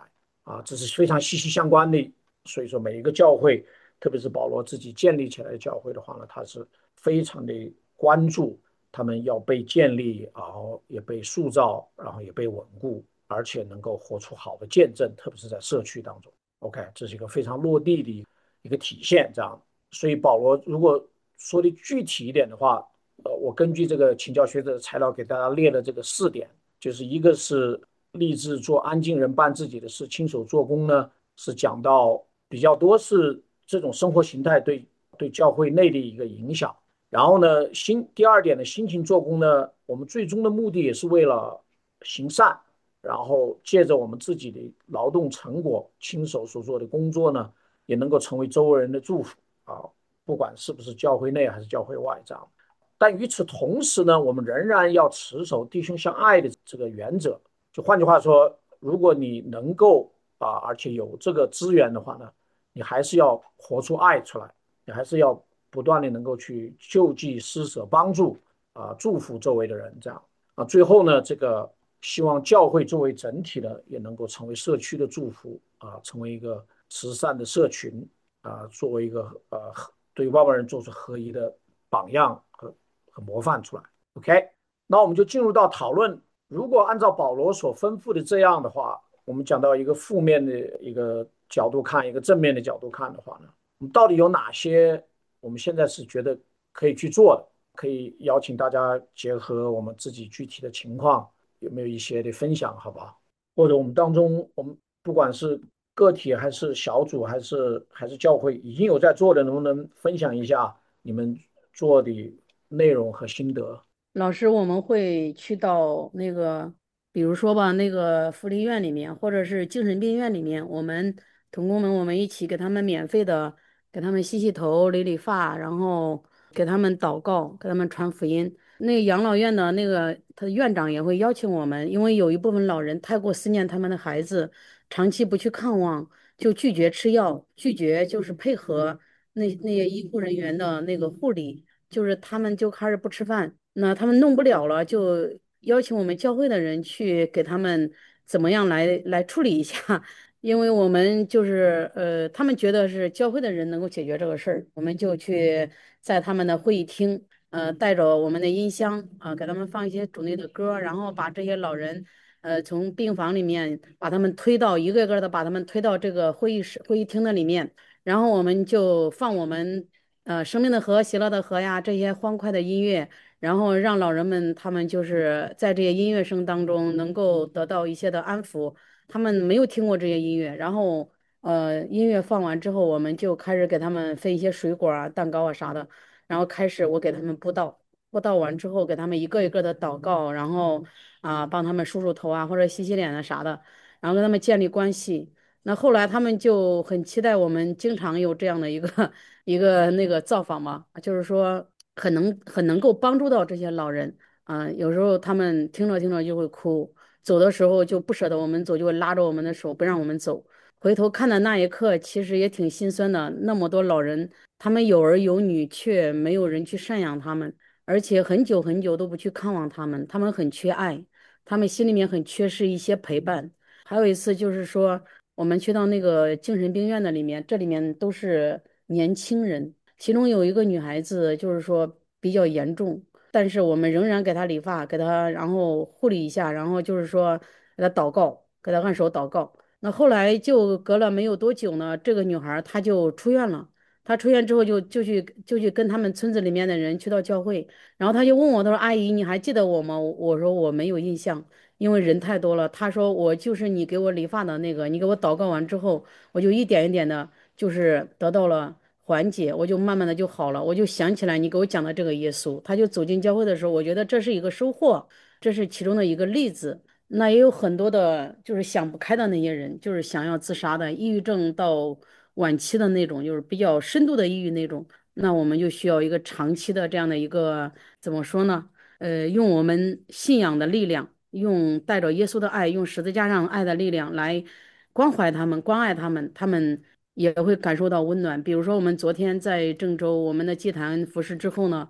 啊，这是非常息息相关的。所以说，每一个教会，特别是保罗自己建立起来的教会的话呢，他是非常的关注他们要被建立，然后也被塑造，然后也被稳固，而且能够活出好的见证，特别是在社区当中。OK，这是一个非常落地的一个体现，这样。所以保罗如果说的具体一点的话，呃，我根据这个请教学者的材料给大家列了这个四点，就是一个是立志做安静人，办自己的事，亲手做工呢，是讲到比较多是这种生活形态对对教会内的一个影响。然后呢，心第二点呢，辛勤做工呢，我们最终的目的也是为了行善，然后借着我们自己的劳动成果，亲手所做的工作呢，也能够成为周围人的祝福啊，不管是不是教会内还是教会外这样。但与此同时呢，我们仍然要持守弟兄相爱的这个原则。就换句话说，如果你能够啊，而且有这个资源的话呢，你还是要活出爱出来，你还是要不断的能够去救济、施舍、帮助啊，祝福周围的人，这样啊。最后呢，这个希望教会作为整体的也能够成为社区的祝福啊，成为一个慈善的社群啊，作为一个呃对外国人做出合一的榜样和和模范出来。OK，那我们就进入到讨论。如果按照保罗所吩咐的这样的话，我们讲到一个负面的一个角度看，一个正面的角度看的话呢，我们到底有哪些我们现在是觉得可以去做的？可以邀请大家结合我们自己具体的情况，有没有一些的分享，好不好？或者我们当中，我们不管是个体还是小组，还是还是教会已经有在做的，能不能分享一下你们做的内容和心得？ 老师，我们会去到那个，比如说吧，那个福利院里面，或者是精神病院里面，我们同工们，我们一起给他们免费的，给他们洗洗头、理理发，然后给他们祷告，给他们传福音。那个养老院的那个他的院长也会邀请我们，因为有一部分老人太过思念他们的孩子，长期不去看望，就拒绝吃药，拒绝就是配合那那些医护人员的那个护理。就是他们就开始不吃饭，那他们弄不了了，就邀请我们教会的人去给他们怎么样来来处理一下，因为我们就是呃，他们觉得是教会的人能够解决这个事儿，我们就去在他们的会议厅，呃，带着我们的音箱啊、给他们放一些主内的歌，然后把这些老人。呃，从病房里面把他们推到一个个的把他们推到这个会议室、会议厅的里面，然后我们就放我们呃生命的河、喜乐的河呀这些欢快的音乐，然后让老人们他们就是在这些音乐声当中能够得到一些的安抚。他们没有听过这些音乐，然后呃音乐放完之后，我们就开始给他们分一些水果啊、蛋糕啊啥的，然后开始我给他们布道。布道完之后，给他们一个一个的祷告，然后啊、帮他们梳梳头啊，或者洗洗脸啊啥的，然后跟他们建立关系。那后来他们就很期待我们经常有这样的一个一个那个造访嘛，就是说很能很能够帮助到这些老人啊、有时候他们听着听着就会哭，走的时候就不舍得我们走，就会拉着我们的手不让我们走。回头看的那一刻，其实也挺心酸的。那么多老人，他们有儿有女，却没有人去赡养他们，而且很久很久都不去看望他们，他们很缺爱，他们心里面很缺失一些陪伴。还有一次就是说，我们去到那个精神病院的里面，这里面都是年轻人，其中有一个女孩子，就是说比较严重，但是我们仍然给她理发，给她然后护理一下，然后就是说给她祷告，给她按手祷告。那后来就隔了没有多久呢，这个女孩儿她就出院了。她出院之后就就去就去跟他们村子里面的人去到教会，然后她就问我，她说：“阿姨，你还记得我吗？”我我说我没有印象。因为人太多了。他说我就是你给我理发的那个，你给我祷告完之后，我就一点一点的，就是得到了缓解，我就慢慢的就好了。我就想起来你给我讲的这个耶稣，他就走进教会的时候，我觉得这是一个收获，这是其中的一个例子。那也有很多的，就是想不开的那些人，就是想要自杀的，抑郁症到晚期的那种，就是比较深度的抑郁那种。那我们就需要一个长期的这样的一个，怎么说呢？呃，用我们信仰的力量，用带着耶稣的爱，用十字架上爱的力量来关怀他们、关爱他们，他们也会感受到温暖。比如说，我们昨天在郑州我们的祭坛服饰之后呢，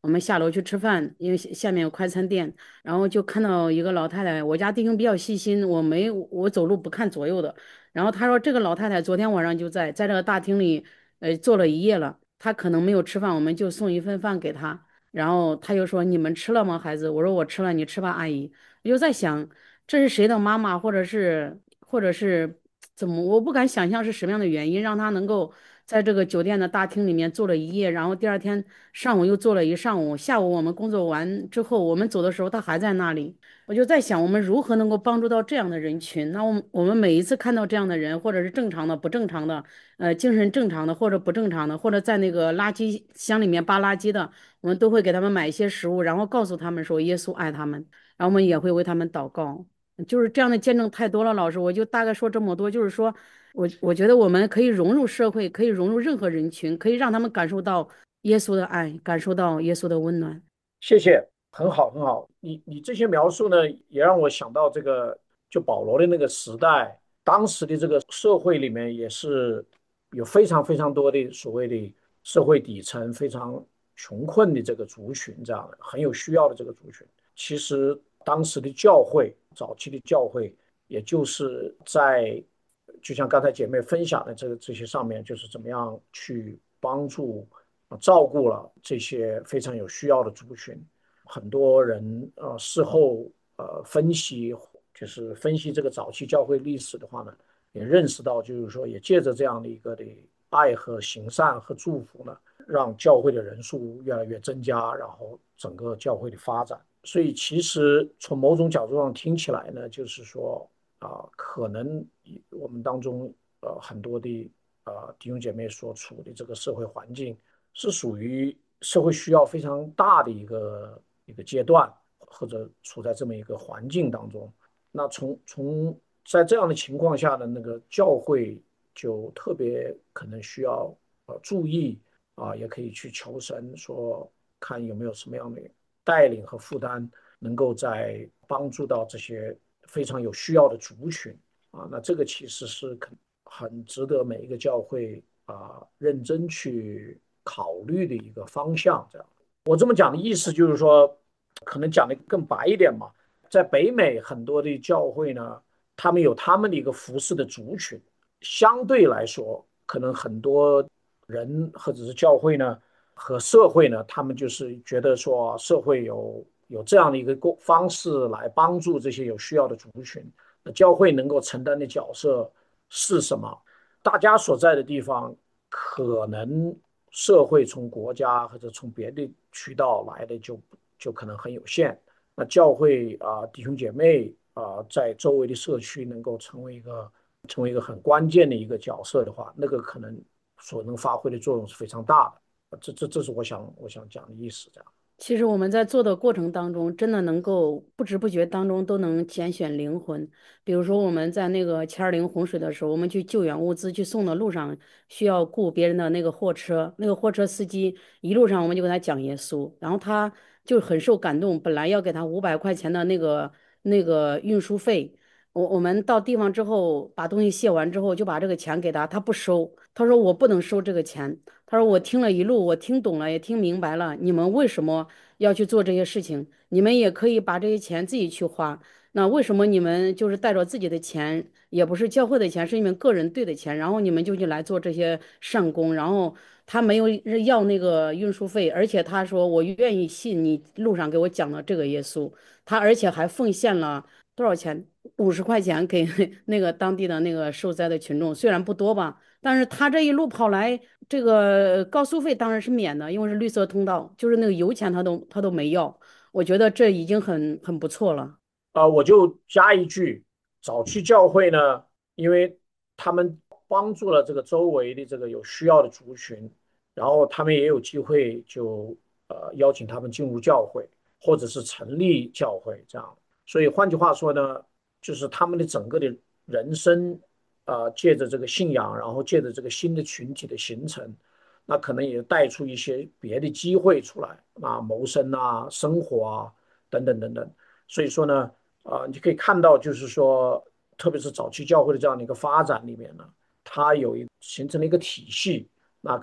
我们下楼去吃饭，因为下下面有快餐店，然后就看到一个老太太。我家弟兄比较细心，我没我走路不看左右的。然后他说这个老太太昨天晚上就在在这个大厅里，呃，坐了一夜了。她可能没有吃饭，我们就送一份饭给她。然后他又说你们吃了吗，孩子？我说我吃了，你吃吧，阿姨。我就在想，这是谁的妈妈，或者是或者是怎么？我不敢想象是什么样的原因，让她能够在这个酒店的大厅里面坐了一夜，然后第二天上午又坐了一上午，下午我们工作完之后，我们走的时候她还在那里。我就在想，我们如何能够帮助到这样的人群？那我们我们每一次看到这样的人，或者是正常的、不正常的，呃，精神正常的或者不正常的，或者在那个垃圾箱里面扒垃圾的，我们都会给他们买一些食物，然后告诉他们说耶稣爱他们，然后我们也会为他们祷告。就是这样的见证太多了，老师，我就大概说这么多。就是说我我觉得我们可以融入社会，可以融入任何人群，可以让他们感受到耶稣的爱，感受到耶稣的温暖。 谢谢，很好，很好。你你这些描述呢，也让我想到这个，就保罗的那个时代，当时的这个社会里面也是有非常非常多的所谓的社会底层、非常穷困的这个族群，这样的很有需要的这个族群。其实当时的教会，早期的教会，也就是在就像刚才姐妹分享的这个这些上面，就是怎么样去帮助。照顾了这些非常有需要的族群。很多人呃事后呃分析，就是分析这个早期教会历史的话呢，也认识到，就是说也借着这样的一个的爱和行善和祝福呢，让教会的人数越来越增加，然后整个教会的发展。所以其实从某种角度上听起来呢，就是说啊、呃可能我们当中呃很多的呃弟兄姐妹所处的这个社会环境。是属于社会需要非常大的一个一个阶段，或者处在这么一个环境当中。那从从在这样的情况下的那个教会就特别可能需要呃注意啊，也可以去求神说看有没有什么样的带领和负担，能够在帮助到这些非常有需要的族群啊。那这个其实是很很值得每一个教会啊认真去考虑的一个方向。这样，我这么讲的意思就是说，可能讲的更白一点嘛，在北美很多的教会呢，他们有他们的一个服饰的族群，相对来说，可能很多人或者是教会呢和社会呢，他们就是觉得说社会有有这样的一个方式来帮助这些有需要的族群，那教会能够承担的角色是什么？大家所在的地方可能社会从国家或者从别的渠道来的就就可能很有限。那教会啊、呃弟兄姐妹啊、呃在周围的社区能够成为一个成为一个很关键的一个角色的话，那个可能所能发挥的作用是非常大的。这这这是我想我想讲的意思，这样。 其实我们在做的过程当中，真的能够不知不觉当中都能拣选灵魂。比如说我们在那个七二零洪水的时候，我们去救援物资去送的路上，需要雇别人的那个货车，那个货车司机一路上我们就给他讲耶稣，然后他就很受感动，本来要给他五百块钱的那个那个运输费，我我们到地方之后把东西卸完之后就把这个钱给他，他不收，他说我不能收这个钱。他说我听了一路，我听懂了，也听明白了，你们为什么要去做这些事情？你们也可以把这些钱自己去花。那为什么你们就是带着自己的钱，也不是教会的钱，是你们个人队的钱，然后你们就去来做这些善功？然后他没有要那个运输费，而且他说我愿意信你路上给我讲的这个耶稣，他而且还奉献了多少钱？五十块钱给那个当地的那个受灾的群众，虽然不多吧。但是他这一路跑来，这个高速费当然是免的，因为是绿色通道，就是那个油钱他都他都没要，我觉得这已经很很不错了。 啊、呃我就加一句，早期教会呢，因为他们帮助了这个周围的这个有需要的族群，然后他们也有机会就呃邀请他们进入教会，或者是成立教会这样。所以换句话说呢，就是他们的整个的人生，呃，借着这个信仰，然后借着这个新的群体的形成，那可能也带出一些别的机会出来啊，谋生啊，生活啊，等等等等。所以说呢。啊、呃你可以看到，就是说，特别是早期教会的这样的一个发展里面呢，它有一形成了一个体系，那可以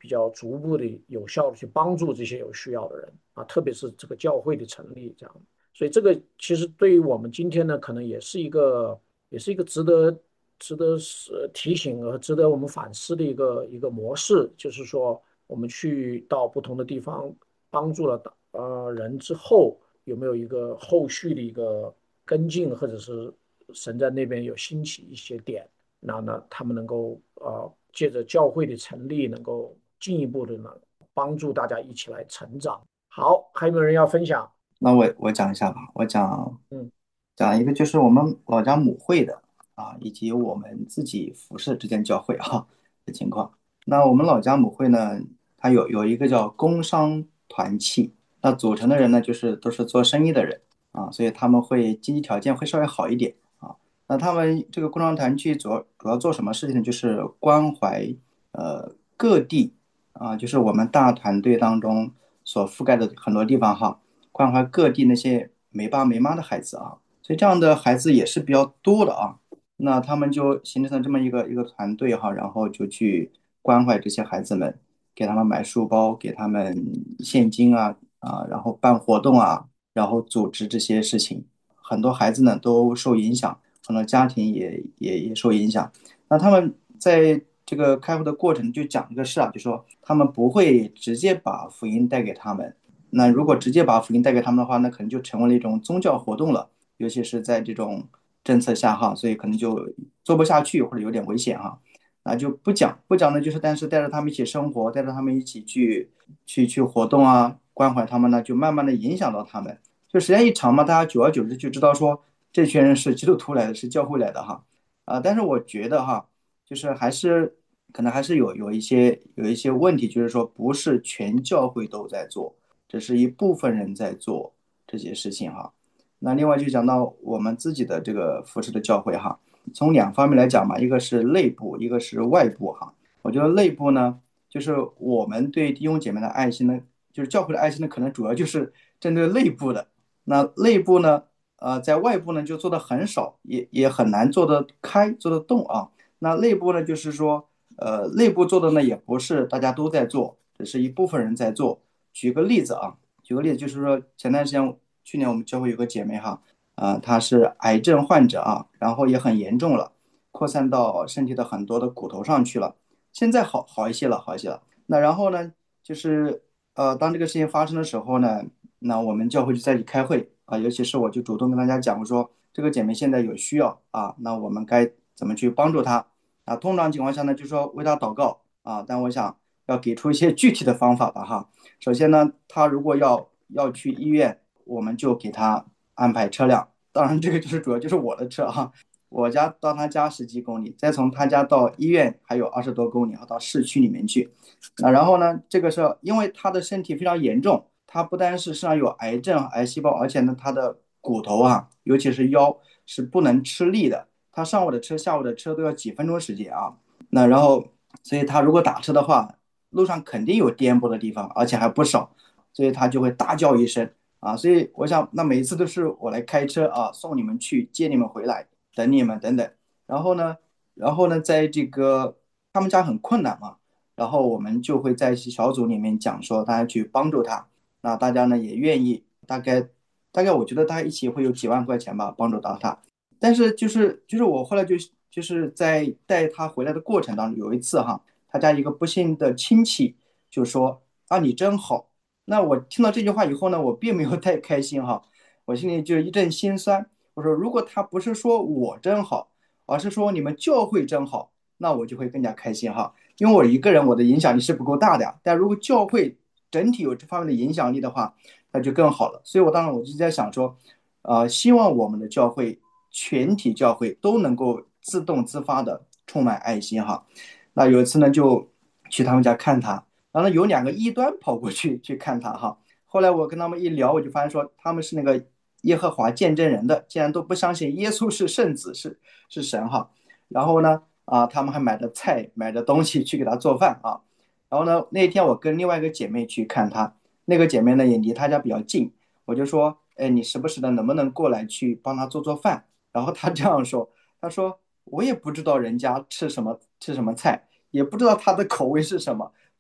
比较逐步的、有效的去帮助这些有需要的人啊，特别是这个教会的成立这样。所以这个其实对于我们今天呢，可能也是一个，也是一个值得值得是提醒和值得我们反思的一个一个模式，就是说我们去到不同的地方帮助了呃人之后，有没有一个后续的一个跟进，或者是神在那边有兴起一些点，那呢他们能够呃借着教会的成立，能够进一步的呢帮助大家一起来成长。好，还有没有人要分享？ 那我我讲一下吧，我讲嗯讲一个就是我们老家母会的啊，以及我们自己服饰之间教会啊的情况。那我们老家母会呢，它有有一个叫工商团契，那组成的人呢，就是都是做生意的人啊，所以他们会经济条件会稍微好一点啊。那他们这个工商团契主要主要做什么事情呢？就是关怀呃各地啊，就是我们大团队当中所覆盖的很多地方哈。关怀各地那些没爸没妈的孩子啊，所以这样的孩子也是比较多的啊。那他们就形成了这么一个一个团队哈，然后就去关怀这些孩子们，给他们买书包，给他们现金啊啊，然后办活动啊，然后组织这些事情。很多孩子呢都受影响，很多家庭也也也受影响。那他们在这个开会的过程就讲一个事啊，就说他们不会直接把福音带给他们。那如果直接把福音带给他们的话，那可能就成为了一种宗教活动了，尤其是在这种政策下哈，所以可能就做不下去或者有点危险哈，那就不讲不讲呢，就是但是带着他们一起生活，带着他们一起去去去活动啊，关怀他们呢，就慢慢的影响到他们，就时间一长嘛，大家久而久之就知道说这群人是基督徒来的，是教会来的哈，啊，但是我觉得哈，就是还是可能还是有有一些有一些问题，就是说不是全教会都在做。这是一部分人在做这些事情哈。那另外就讲到我们自己的这个服饰的教会哈，从两方面来讲嘛，一个是内部，一个是外部哈。我觉得内部呢，就是我们对弟兄姐妹的爱心呢，就是教会的爱心呢，可能主要就是针对内部的。那内部呢，呃，在外部呢就做的很少，也也很难做得开，做得动啊。那内部呢，就是说，呃，内部做的呢也不是大家都在做，只是一部分人在做。举个例子啊，举个例子就是说，前段时间去年我们教会有个姐妹哈，啊、呃，她是癌症患者啊，然后也很严重了，扩散到身体的很多的骨头上去了，现在好好一些了，好一些了。那然后呢，就是呃，当这个事情发生的时候呢，那我们教会就在一起开会啊，尤其是我就主动跟大家讲，我说这个姐妹现在有需要啊，那我们该怎么去帮助她啊？通常情况下呢，就说为她祷告啊，但我想要给出一些具体的方法吧哈。首先呢，他如果要要去医院，我们就给他安排车辆。当然，这个就是主要就是我的车哈，我家到他家十几公里，再从他家到医院还有二十多公里，要到市区里面去。那然后呢，这个是因为他的身体非常严重，他不单是身上有癌症、癌细胞，而且呢，他的骨头啊，尤其是腰是不能吃力的。他上午的车、下午的车都要几分钟时间啊。那然后，所以他如果打车的话，路上肯定有颠簸的地方，而且还不少，所以他就会大叫一声啊。所以我想，那每一次都是我来开车啊，送你们去，接你们回来，等你们等等。然后呢，然后呢，在这个他们家很困难嘛，然后我们就会在小组里面讲说，大家去帮助他。那大家呢也愿意，大概大概我觉得大家一起会有几万块钱吧，帮助到他。但是就是就是我后来就就是在带他回来的过程当中，有一次哈。他家一个不幸的亲戚就说啊你真好，那我听到这句话以后呢，我并没有太开心哈，我心里就一阵心酸。我说如果他不是说我真好，而是说你们教会真好，那我就会更加开心哈，因为我一个人我的影响力是不够大的呀，但如果教会整体有这方面的影响力的话，那就更好了。所以我当时我就在想说，呃，希望我们的教会全体教会都能够自动自发的充满爱心哈。那有一次呢，就去他们家看他，然后呢有两个异端跑过去去看他哈。后来我跟他们一聊，我就发现说他们是那个耶和华见证人的，竟然都不相信耶稣是圣子，是是神哈。然后呢，啊，他们还买的菜，买的东西去给他做饭啊。然后呢，那天我跟另外一个姐妹去看他，那个姐妹呢也离他家比较近，我就说，哎，你时不时的能不能过来去帮他做做饭？然后他这样说，他说我也不知道人家吃什么吃什么菜，也不知道他的口味是什么，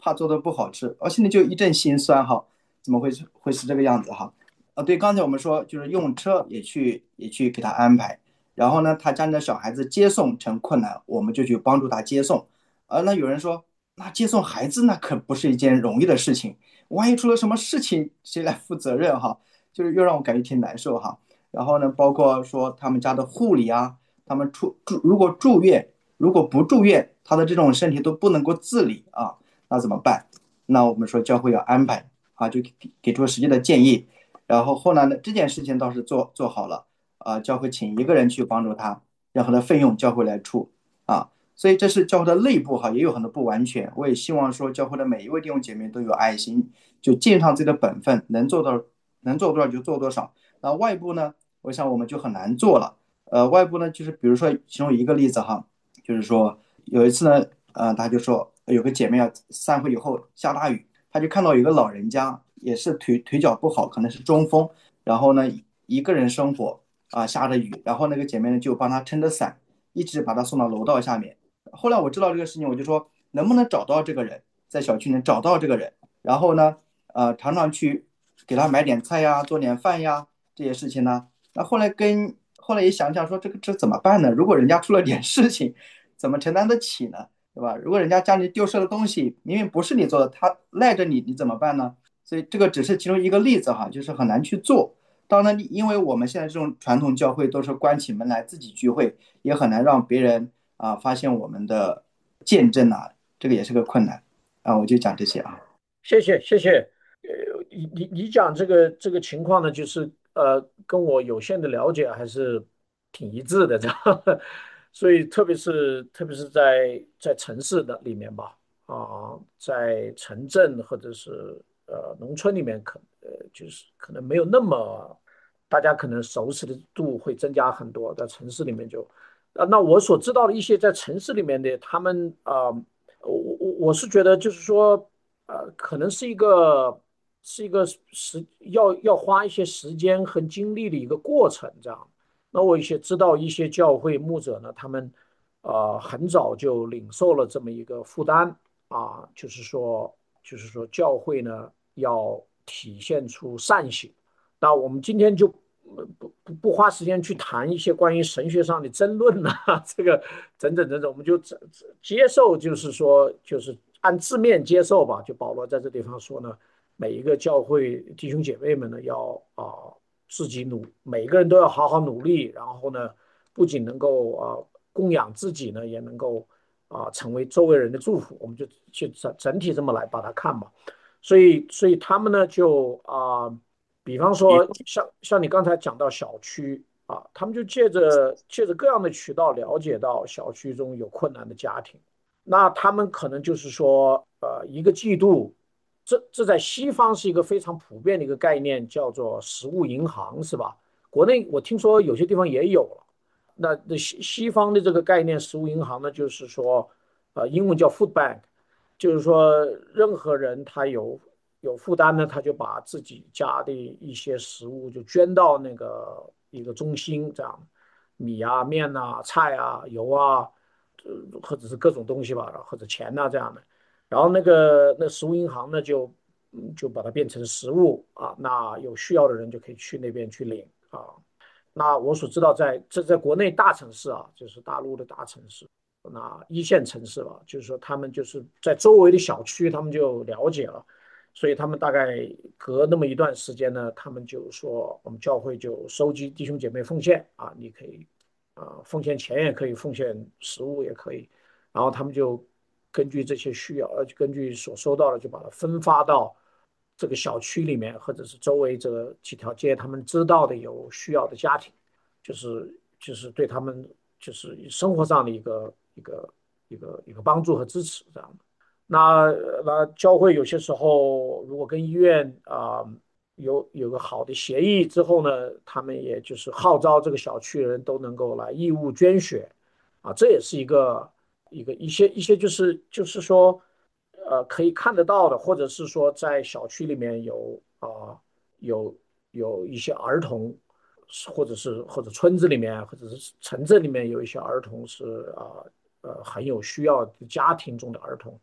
怕做的不好吃，我心里就一阵心酸哈，怎么会是会是这个样子哈？啊，对，刚才我们说就是用车也去也去给他安排，然后呢，他家里的小孩子接送成困难，我们就去帮助他接送。啊，那有人说，那接送孩子那可不是一件容易的事情，万一出了什么事情，谁来负责任哈？就是又让我感觉挺难受哈。然后呢，包括说他们家的护理啊，他们出住如果住院，如果不住院，他的这种身体都不能够自理啊，那怎么办？那我们说教会要安排啊，就给给出实际的建议。然后后来呢，这件事情倒是做做好了啊，教会请一个人去帮助他，然后的费用教会来出啊。所以这是教会的内部哈，也有很多不完全。我也希望说，教会的每一位弟兄姐妹都有爱心，就尽上自己的本分，能做到能做多少就做多少。那外部呢，我想我们就很难做了。呃，外部呢，就是比如说其中一个例子哈，就是说有一次呢，呃，他就说有个姐妹啊，散会以后下大雨，他就看到有个老人家也是腿腿脚不好，可能是中风，然后呢一个人生活啊，下着雨，然后那个姐妹呢就帮他撑着伞，一直把他送到楼道下面。后来我知道这个事情，我就说能不能找到这个人，在小区里找到这个人，然后呢，呃，常常去给他买点菜呀，做点饭呀，这些事情呢。那后来跟后来也想想说，这个这怎么办呢？如果人家出了点事情，怎么承担得起呢？对吧？如果人家家里丢失了东西，明明不是你做的，他赖着你，你怎么办呢？所以这个只是其中一个例子哈，就是很难去做。当然，因为我们现在这种传统教会都是关起门来自己聚会，也很难让别人啊发现我们的见证啊，这个也是个困难啊。我就讲这些啊。 谢谢谢谢。呃，你你你讲这个这个情况呢，就是呃，跟我有限的了解还是挺一致的，这样。所以特别是特别是在在城市的里面吧，啊，在城镇或者是呃农村里面可呃就是可能没有那么大家可能熟悉的度会增加很多，在城市里面就啊，那我所知道的一些在城市里面的他们啊。我我我是觉得就是说，呃，可能是一个是一个时要要花一些时间和精力的一个过程，这样。那我一些知道一些教会牧者呢，他们呃很早就领受了这么一个负担啊，就是说就是说教会呢要体现出善行。那我们今天就呃不不不花时间去谈一些关于神学上的争论呐、啊，这个整整整整，我们就接受，就是说，就是按字面接受吧。就保罗在这地方说呢，每一个教会弟兄姐妹们呢，要啊、呃自己努，每个人都要好好努力，然后呢，不仅能够啊、呃供养自己呢，也能够啊、呃成为周围人的祝福。我们就就整整体这么来把它看吧。所以，所以他们呢就啊、呃比方说像像你刚才讲到小区啊，他们就借着借着各样的渠道了解到小区中有困难的家庭，那他们可能就是说，呃，一个季度，这这在西方是一个非常普遍的一个概念，叫做食物银行，是吧？国内我听说有些地方也有了。那那西西方的这个概念，食物银行呢，就是说，呃，英文叫 food bank，就是说任何人他有有负担呢，他就把自己家的一些食物就捐到那个一个中心，这样米啊、面啊、菜啊、油啊，呃或者是各种东西吧，或者钱呐、这样的。然后那个那食物银行呢，就嗯就把它变成食物啊，那有需要的人就可以去那边去领啊。那我所知道在，这在国内大城市啊，就是大陆的大城市，那一线城市吧，就是说他们就是在周围的小区，他们就了解了，所以他们大概隔那么一段时间呢，他们就说我们教会就收集弟兄姐妹奉献啊，你可以啊、呃奉献钱也可以，奉献食物也可以，然后他们就根据这些需要，呃，根据所收到的就把它分发到这个小区里面，或者是周围这几条街他们知道的有需要的家庭，就是就是对他们就是生活上的一个一个一个一个帮助和支持这样的。那那教会有些时候如果跟医院啊、呃有有个好的协议之后呢，他们也就是号召这个小区的人都能够来义务捐血啊，这也是一个一个一些一些就是就是说呃可以看得到的，或者是说在小区里面有啊、呃有有一些儿童，或者是或者村子里面或者是城镇里面有一些儿童是啊呃，呃很有需要的家庭中的儿童，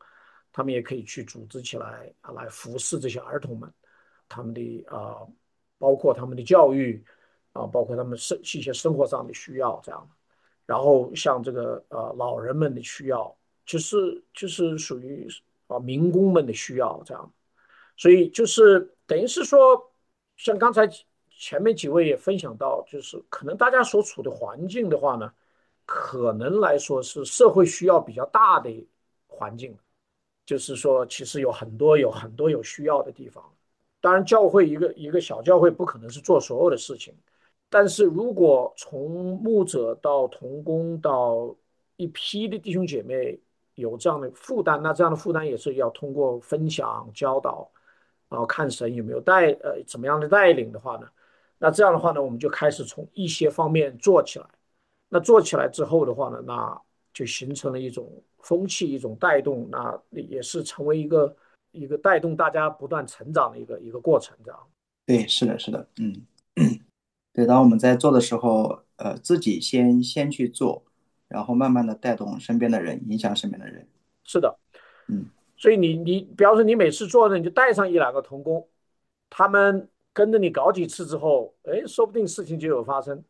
他们也可以去组织起来啊，来服侍这些儿童们，他们的啊，包括他们的教育啊，包括他们生一些生活上的需要这样。然后像这个呃老人们的需要，就是就是属于啊民工们的需要这样。所以就是等于是说，像刚才前面几位也分享到，就是可能大家所处的环境的话呢，可能来说是社会需要比较大的环境，就是说其实有很多有很多有需要的地方。当然，教会一个一个小教会不可能是做所有的事情，但是如果从牧者到童工到一批的弟兄姐妹有这样的负担，那这样的负担也是要通过分享、教导，然后看神有没有带呃怎么样的带领的话呢，那这样的话呢，我们就开始从一些方面做起来。那做起来之后的话呢，那就形成了一种风气，一种带动，那也是成为一个一个带动大家不断成长的一个一个过程，这样。 对，是的，是的，嗯，对。当我们在做的时候，呃，自己先先去做，然后慢慢的带动身边的人，影响身边的人。 是的， 嗯， 所以你你，比方说你每次做呢，你就带上一两个童工，他们跟着你搞几次之后，哎，说不定事情就有发生。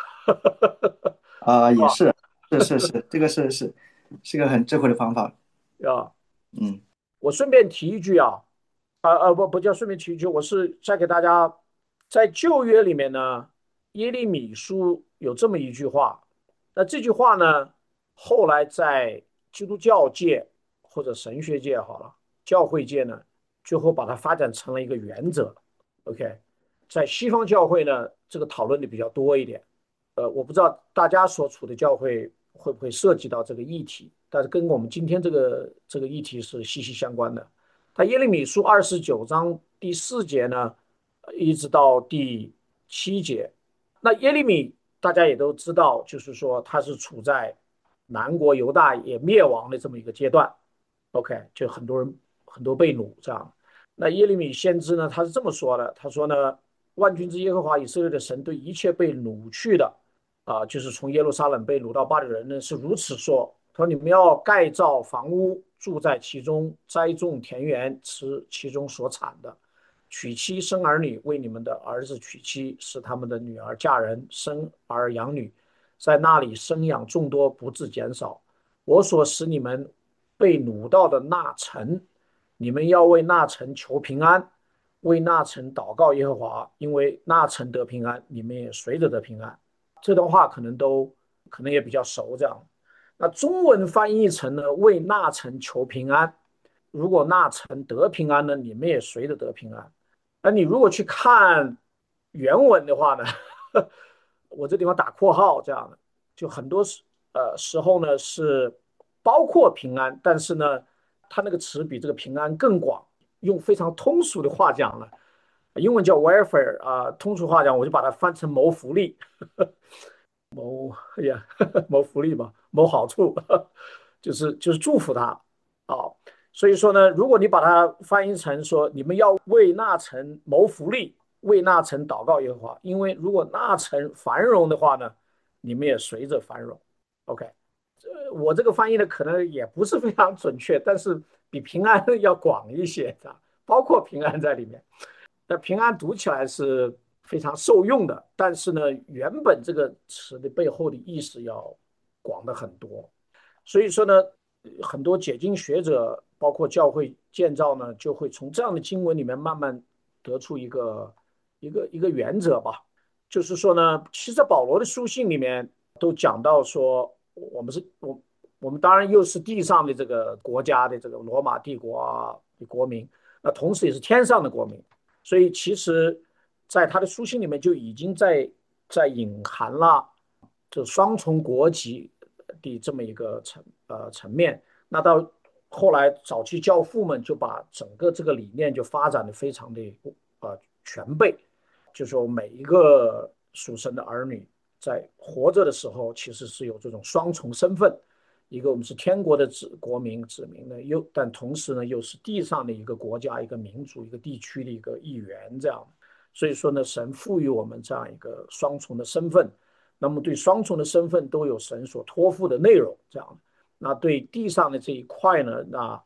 啊、也啊是，是是是，这个是是是个很智慧的方法。 啊！ 嗯， 我顺便提一句啊，啊啊不不叫顺便提一句，我是再给大家在旧约里面呢，耶利米书有这么一句话，那这句话呢，后来在基督教界或者神学界好了，教会界呢，最后把它发展成了一个原则。OK，在西方教会呢，这个讨论的比较多一点。呃，我不知道大家所处的教会会不会涉及到这个议题，但是跟我们今天这个这个议题是息息相关的。他耶利米书二十九章第四节呢，一直到第七节，那耶利米大家也都知道，就是说他是处在南国犹大也灭亡的这么一个阶段。OK，就很多人很多被掳这样。那耶利米先知呢，他是这么说的，他说呢，万军之耶和华以色列的神对一切被掳去的啊，就是从耶路撒冷被掳到巴比伦呢，是如此说：他说你们要盖造房屋，住在其中，栽种田园，吃其中所产的，娶妻生儿女，为你们的儿子娶妻，使他们的女儿嫁人，生儿养女，在那里生养众多，不致减少。我所使你们被掳到的那城，你们要为那城求平安，为那城祷告耶和华，因为那城得平安，你们也随着得平安。这段话可能都可能也比较熟，这样。那中文翻译成呢，为那城求平安。如果那城得平安呢，你们也随着得平安。那你如果去看原文的话呢，我这地方打括号这样的，就很多时呃时候呢是包括平安，但是呢，它那个词比这个平安更广，用非常通俗的话讲了，英文叫 welfare 啊、呃通俗话讲我就把它翻成谋福利。谋哎呀谋福利吧，谋好处，就是就是祝福他啊。所以说呢，如果你把它翻译成说你们要为那城谋福利，为那城祷告耶和华，因为如果那城繁荣的话呢，你们也随着繁荣。OK，呃我这个翻译的可能也不是非常准确，但是比平安要广一些，包括平安在里面。那平安读起来是非常受用的，但是呢，原本这个词的背后的意思要广的很多。所以说呢，很多解经学者，包括教会建造呢，就会从这样的经文里面慢慢得出一个一个一个原则吧，就是说呢，其实在保罗的书信里面都讲到说，我们是我我们当然又是地上的这个国家的这个罗马帝国啊的国民，那同时也是天上的国民。所以其实，在他的书信里面就已经在在隐含了这双重国籍的这么一个层呃层面。那到后来，早期教父们就把整个这个理念就发展的非常的呃全备，就说每一个属神的儿女在活着的时候，其实是有这种双重身份。一个我们是天国的子国民子民呢，又但同时呢又是地上的一个国家、一个民族、一个地区的一个一员这样。所以说呢，神赋予我们这样一个双重的身份，那么对双重的身份都有神所托付的内容这样。那对地上的这一块呢，那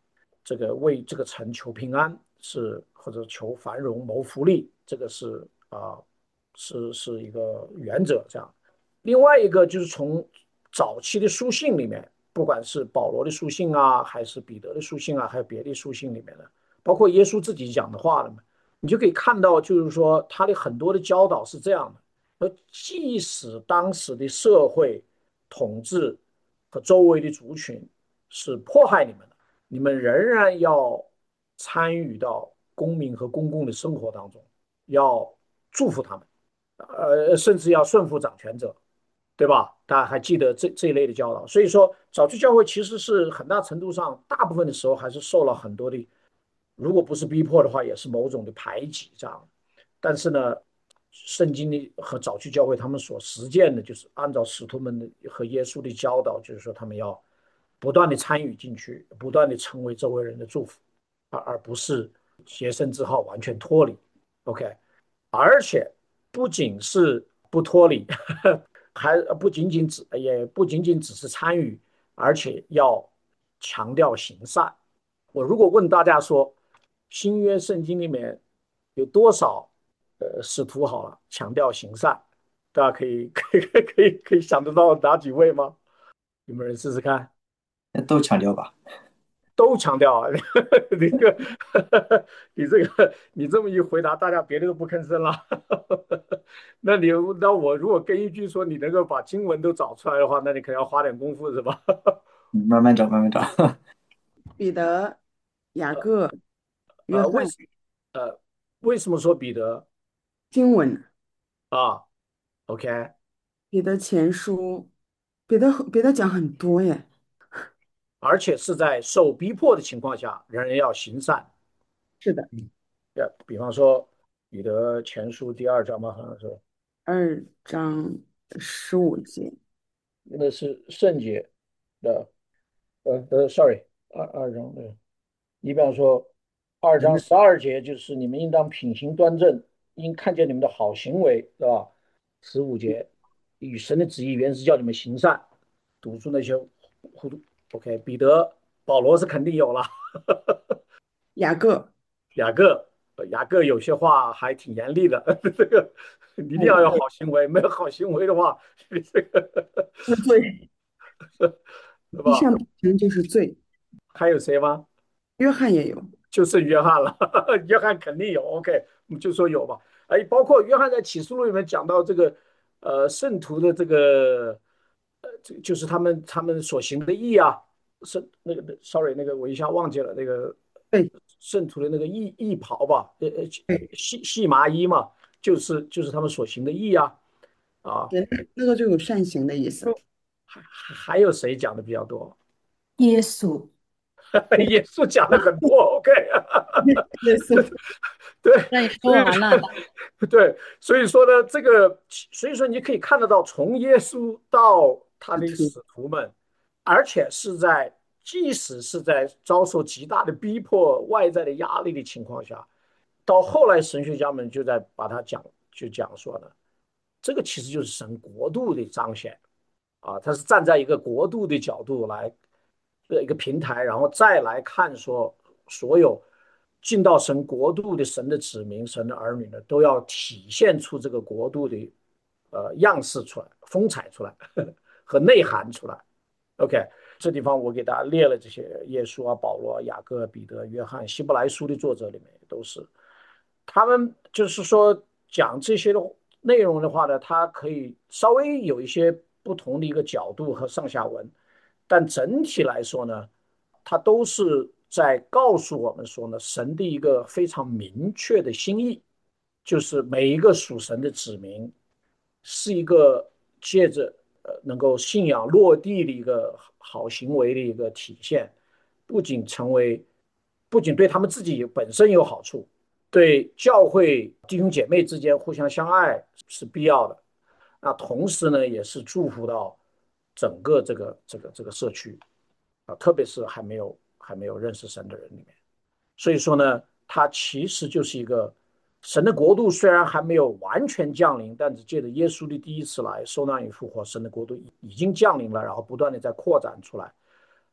这个为这个城求平安，是或者求繁荣谋福利，这个是啊、是是一个原则这样。另外一个就是从早期的书信里面，不管是保罗的书信啊，还是彼得的书信啊，还有别的书信里面的，包括耶稣自己讲的话了嘛，你就可以看到，就是说他的很多的教导是这样的。而即使当时的社会统治和周围的族群是迫害你们的，你们仍然要参与到公民和公共的生活当中，要祝福他们，呃，甚至要顺服掌权者，对吧？大家还记得这这一类的教导。所以说，早期教会其实是很大程度上，大部分的时候还是受了很多的，如果不是逼迫的话，也是某种的排挤这样。但是呢，圣经的和早期教会他们所实践的，就是按照使徒们的和耶稣的教导，就是说他们要不断的参与进去，不断的成为周围人的祝福，而而不是洁身自好，完全脱离。OK，而且不仅是不脱离，还不仅仅只也不仅仅只是参与，而且要强调行善。我如果问大家说，新约圣经里面有多少呃使徒好了强调行善，大家可以可以可以可以想得到哪几位吗？有没有人试试看？ 都强调吧。 都强调啊，你这个你这个你这么一回答，大家别的都不吭声了。那你那我如果跟一句说你能够把经文都找出来的话，那你可能要花点功夫是吧？ 嗯慢慢找，慢慢找。 彼得、雅各、约呃，为翰。 什呃为什么说彼得经文， 啊？OK， 彼得前书，彼得彼得讲很多耶。 而且是在受逼迫的情况下，人人要行善。 是的， 呃，比方说彼得前书第二章嘛，好像是二章十五节。 那是圣洁的，呃呃，sorry，二二章对。你比方说，二章十二节就是你们应当品行端正，应看见你们的好行为，是吧？十五节，与神的旨意原是叫你们行善，堵住那些糊涂。OK，彼得、保罗是肯定有了， 雅各。 雅各，呃雅各有些话还挺严厉的，这个你一定要有好行为，没有好行为的话，这个是罪， 是吧？ 地上品行就是罪。 还有谁吗？ 约翰也有。 就剩约翰了，约翰肯定有，OK，我们就说有吧。哎，包括约翰在启示录里面讲到这个，呃，圣徒的这个，呃，这就是他们他们所行的义啊，是那个，sorry，那个我一下忘记了那个对圣徒的那个义义袍吧，呃呃， 对细细麻衣嘛，就是就是他们所行的义啊，啊， 对，那那个就有善行的意思。 还还还有谁讲的比较多？ 耶稣。 耶稣讲的很多，OK， 耶稣。 对， 那你所以说完了， 对，所以说呢，这个，所以说你可以看得到，从耶稣到他的使徒。 使徒们，而且是在即使是在遭受极大的逼迫、外在的压力的情况下，到后来神学家们就在把它讲，就讲说呢，这个其实就是神国度的彰显啊，他是站在一个国度的角度来的一个平台，然后再来看说所有进到神国度的神的子民、神的儿女呢，都要体现出这个国度的呃样式出来、风采出来呵呵和内涵出来。OK，这地方我给大家列了这些耶稣啊、保罗啊、雅各、彼得、约翰、希伯来书的作者里面都是，他们就是说讲这些的内容的话呢，它可以稍微有一些不同的一个角度和上下文，但整体来说呢，它都是在告诉我们说呢，神的一个非常明确的心意，就是每一个属神的子民是一个借着呃能够信仰落地的一个好行为的一个体现，不仅成为不仅对他们自己本身有好处，对教会弟兄姐妹之间互相相爱是必要的。那同时呢，也是祝福到整个这个这个这个社区啊，特别是还没有还没有认识神的人里面。所以说呢，它其实就是一个神的国度，虽然还没有完全降临，但是借着耶稣的第一次来受难与复活，神的国度已经降临了，然后不断的在扩展出来。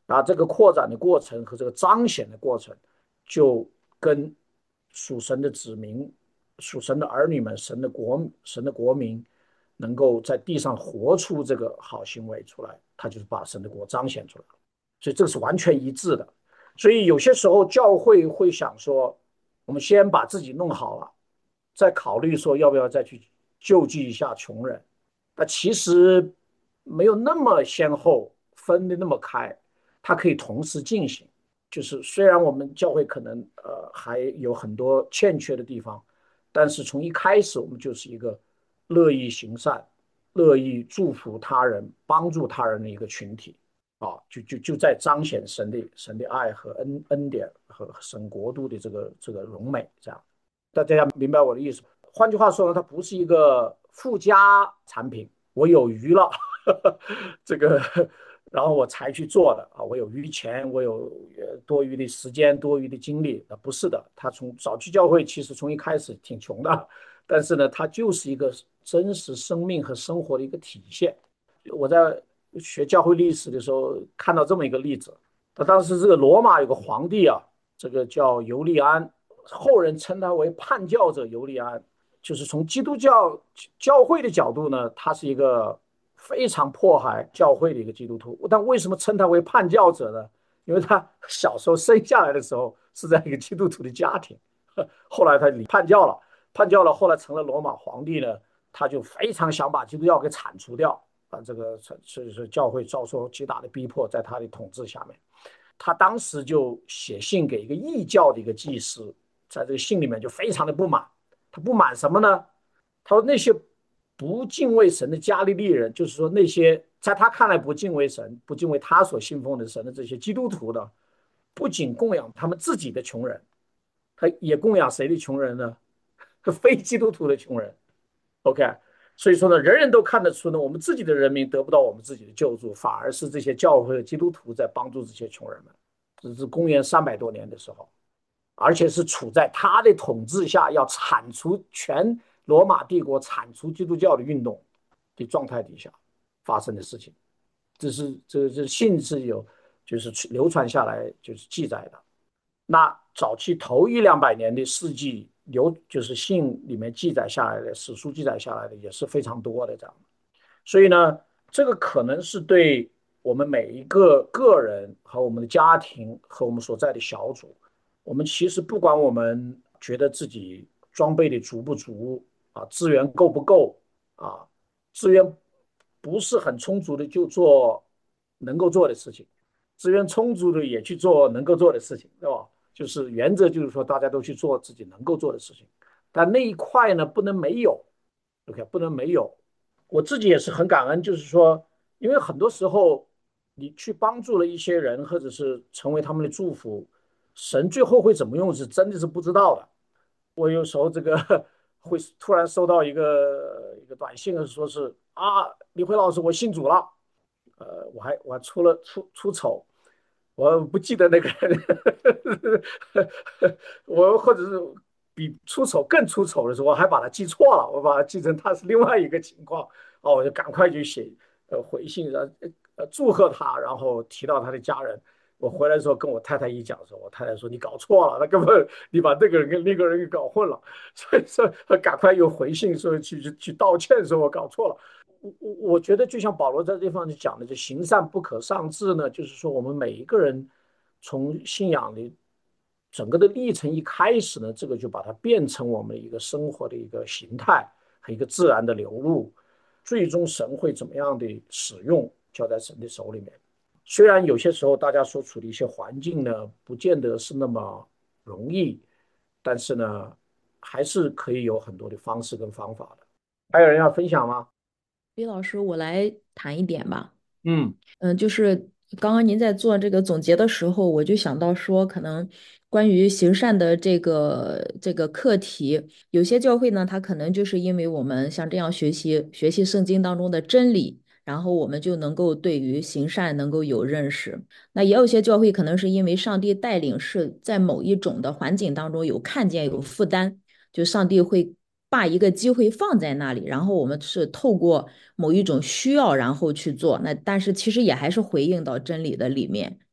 啊，这个扩展的过程和这个彰显的过程，就跟属神的子民、属神的儿女们、神的国、神的国民，能够在地上活出这个好行为出来，他就是把神的国彰显出来了。所以这个是完全一致的。所以有些时候教会会想说，我们先把自己弄好了，再考虑说要不要再去救济一下穷人。那其实没有那么先后分的那么开，它可以同时进行。就是虽然我们教会可能呃还有很多欠缺的地方，但是从一开始我们就是一个乐意行善、乐意祝福他人、帮助他人的一个群体啊，就就就在彰显神的神的爱和恩恩典和神国度的这个这个荣美，这样大家明白我的意思。换句话说呢，它不是一个附加产品，我有余了，呵呵这个然后我才去做的啊，我有余钱，我有多余的时间、多余的精力，啊，不是的。他从早期教会其实从一开始挺穷的，但是呢，它就是一个真实生命和生活的一个体现。我在学教会历史的时候看到这么一个例子，他当时这个罗马有个皇帝啊，这个叫尤利安，后人称他为叛教者尤利安，就是从基督教教会的角度呢，他是一个非常迫害教会的一个基督徒。但为什么称他为叛教者呢？因为他小时候生下来的时候是在一个基督徒的家庭，后来他叛教了，叛教了，后来成了罗马皇帝呢，他就非常想把基督教给铲除掉啊，这个所以说教会遭受极大的逼迫，在他的统治下面。他当时就写信给一个异教的一个祭司，在这个信里面就非常的不满。他不满什么呢？他说那些不敬畏神的加利利人，就是说那些在他看来不敬畏神、不敬畏他所信奉的神的这些基督徒的，不仅供养他们自己的穷人，他也供养谁的穷人呢？非基督徒的穷人。OK，所以说呢，人人都看得出呢，我们自己的人民得不到我们自己的救助，反而是这些教会的基督徒在帮助这些穷人们。这是公元三百多年的时候，而且是处在他的统治下，要铲除全罗马帝国、铲除基督教的运动的状态底下发生的事情。这是这这信是有就是流传下来就是记载的。那早期头一两百年的事迹留就是信里面记载下来的史书记载下来的也是非常多的这样。所以呢，这个可能是对我们每一个个人和我们的家庭和我们所在的小组，我们其实不管我们觉得自己装备的足不足啊，资源够不够啊，资源不是很充足的就做能够做的事情，资源充足的也去做能够做的事情，对吧？就是原则就是说大家都去做自己能够做的事情，但那一块呢不能没有，OK，不能没有。我自己也是很感恩，就是说，因为很多时候你去帮助了一些人，或者是成为他们的祝福，神最后会怎么用是真的是不知道的。我有时候这个会突然收到一个一个短信，说是啊，李辉老师，我信主了，呃，我还我还出了出出丑，我不记得那个人，我或者是比出丑更出丑的时候，我还把它记错了，我把它记成他是另外一个情况，哦，我就赶快就写呃回信，呃呃祝贺他，然后提到他的家人。我回来的时候跟我太太一讲的时候，我太太说你搞错了，那根本你把这个人跟那个人给搞混了，所以说赶快又回信说去去去道歉，说我搞错了。我我觉得就像保罗在这地方讲的，就行善不可丧志呢，就是说我们每一个人从信仰的整个的历程一开始呢，这个就把它变成我们一个生活的一个形态和一个自然的流露，最终神会怎么样的使用，交在神的手里面。虽然有些时候大家所处的一些环境呢，不见得是那么容易，但是呢，还是可以有很多的方式跟方法的。还有人要分享吗？ 李老师，我来谈一点吧。 嗯嗯，就是刚刚您在做这个总结的时候，我就想到说，可能关于行善的这个这个课题，有些教会呢，它可能就是因为我们像这样学习学习圣经当中的真理，然后我们就能够对于行善能够有认识。那也有些教会可能是因为上帝带领是在某一种的环境当中有看见有负担，就上帝会把一个机会放在那里，然后我们是透过某一种需要，然后去做。那但是其实也还是回应到真理的里面。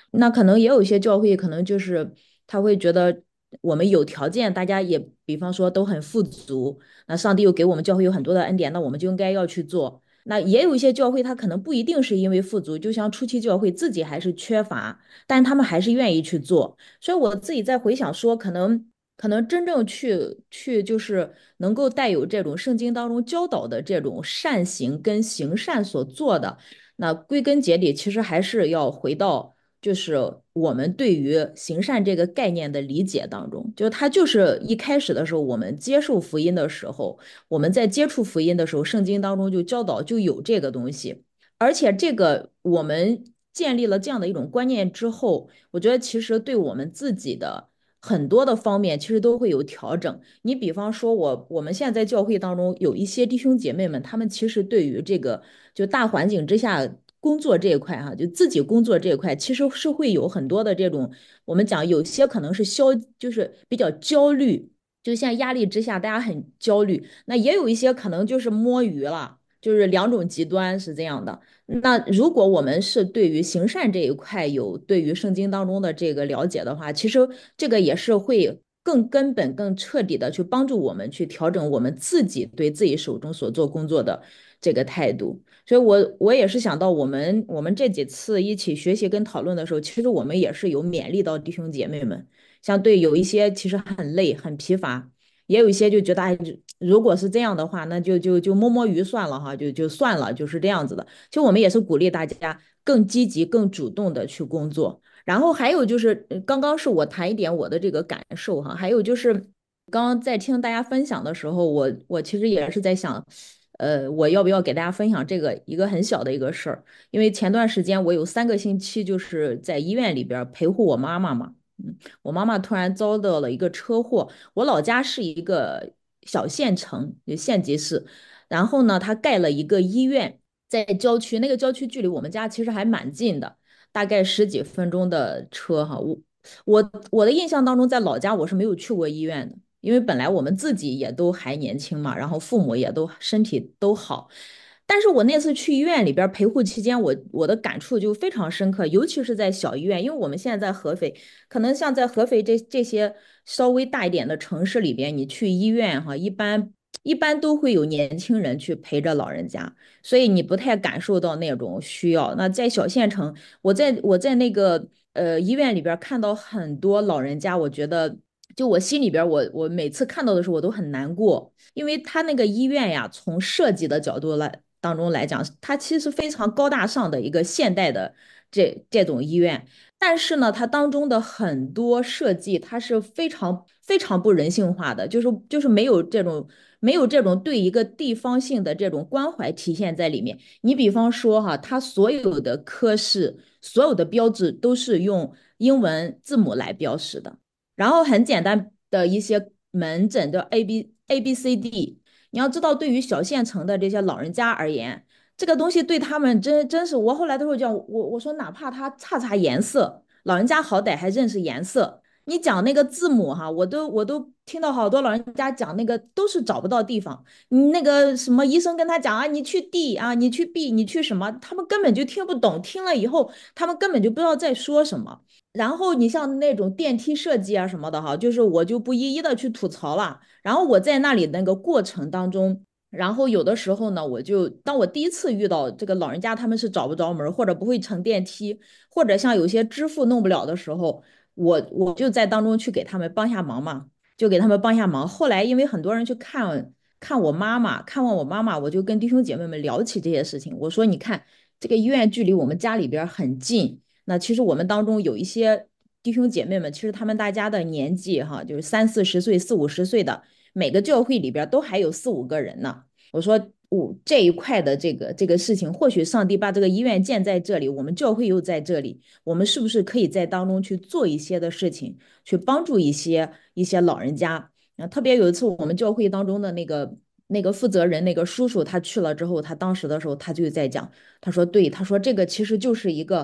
那可能也有一些教会，可能就是他会觉得我们有条件，大家也比方说都很富足，那上帝又给我们教会有很多的恩典，那我们就应该要去做。那也有一些教会，他可能不一定是因为富足，就像初期教会自己还是缺乏，但他们还是愿意去做。所以我自己在回想说，可能可能真正去去就是能够带有这种圣经当中教导的这种善行跟行善所做的。那归根结底，其实还是要回到就是我们对于行善这个概念的理解当中，就它就是一开始的时候，我们接受福音的时候，我们在接触福音的时候，圣经当中就教导就有这个东西，而且这个我们建立了这样的一种观念之后，我觉得其实对我们自己的。很多的方面其实都会有调整。你比方说我，我们现在在教会当中有一些弟兄姐妹们，他们其实对于这个就大环境之下工作这一块哈、啊，就自己工作这一块，其实是会有很多的这种，我们讲有些可能是消，就是比较焦虑，就像压力之下大家很焦虑，那也有一些可能就是摸鱼了，就是两种极端是这样的。那如果我们是对于行善这一块有对于圣经当中的这个了解的话，其实这个也是会更根本、更彻底的去帮助我们去调整我们自己对自己手中所做工作的这个态度。所以我我也是想到我们我们这几次一起学习跟讨论的时候，其实我们也是有勉励到弟兄姐妹们，像对有一些其实很累、很疲乏。也有一些就觉得，哎，如果是这样的话，那就就就摸摸鱼算了哈，就就算了，就是这样子的。其实我们也是鼓励大家更积极、更主动的去工作。然后还有就是，刚刚是我谈一点我的这个感受哈，还有就是刚刚在听大家分享的时候，我我其实也是在想，呃，我要不要给大家分享这个一个很小的一个事儿？因为前段时间我有三个星期就是在医院里边陪护我妈妈嘛。嗯，我妈妈突然遭到了一个车祸。我老家是一个小县城，就县级市。然后呢，他盖了一个医院在郊区，那个郊区距离我们家其实还蛮近的，大概十几分钟的车哈。我我我的印象当中，在老家我是没有去过医院的，因为本来我们自己也都还年轻嘛，然后父母也都身体都好。但是我那次去医院里边陪护期间，我我的感触就非常深刻，尤其是在小医院，因为我们现在在合肥，可能像在合肥这这些稍微大一点的城市里边，你去医院哈，一般一般都会有年轻人去陪着老人家，所以你不太感受到那种需要。那在小县城，我在我在那个呃医院里边看到很多老人家，我觉得就我心里边我我每次看到的时候我都很难过，因为他那个医院呀，从设计的角度来当中来讲，它其实非常高大上的一个现代的这这种医院。但是呢，它当中的很多设计，它是非常非常不人性化的，就是就是没有这种没有这种对一个地方性的这种关怀体现在里面。你比方说哈，它所有的科室、所有的标志都是用英文字母来标识的，然后很简单的一些门诊的 A B A B C D，你要知道，对于小县城的这些老人家而言，这个东西对他们真真是，我后来都会讲，我我说哪怕他差差颜色，老人家好歹还认识颜色。你讲那个字母哈，我都我都听到好多老人家讲那个都是找不到地方。你那个什么医生跟他讲啊，你去 D 啊，你去 B，你去什么，他们根本就听不懂，听了以后他们根本就不知道在说什么。然后你像那种电梯设计啊什么的哈，就是我就不一一的去吐槽了。然后我在那里那个过程当中，然后有的时候呢，我就当我第一次遇到这个老人家，他们是找不着门或者不会乘电梯，或者像有些支付弄不了的时候，我我就在当中去给他们帮下忙嘛，就给他们帮下忙。后来因为很多人去看看我妈妈，看望我妈妈，我就跟弟兄姐妹们聊起这些事情。我说，你看这个医院距离我们家里边很近。那其实我们当中有一些弟兄姐妹们，其实他们大家的年纪哈，就是三四十岁、四五十岁的，每个教会里边都还有四五个人呢。我说，我这一块的这个这个事情，或许上帝把这个医院建在这里，我们教会又在这里，我们是不是可以在当中去做一些的事情，去帮助一些一些老人家？啊，特别有一次我们教会当中的那个那个负责人那个叔叔，他去了之后，他当时的时候他就在讲，他说对，他说这个其实就是一个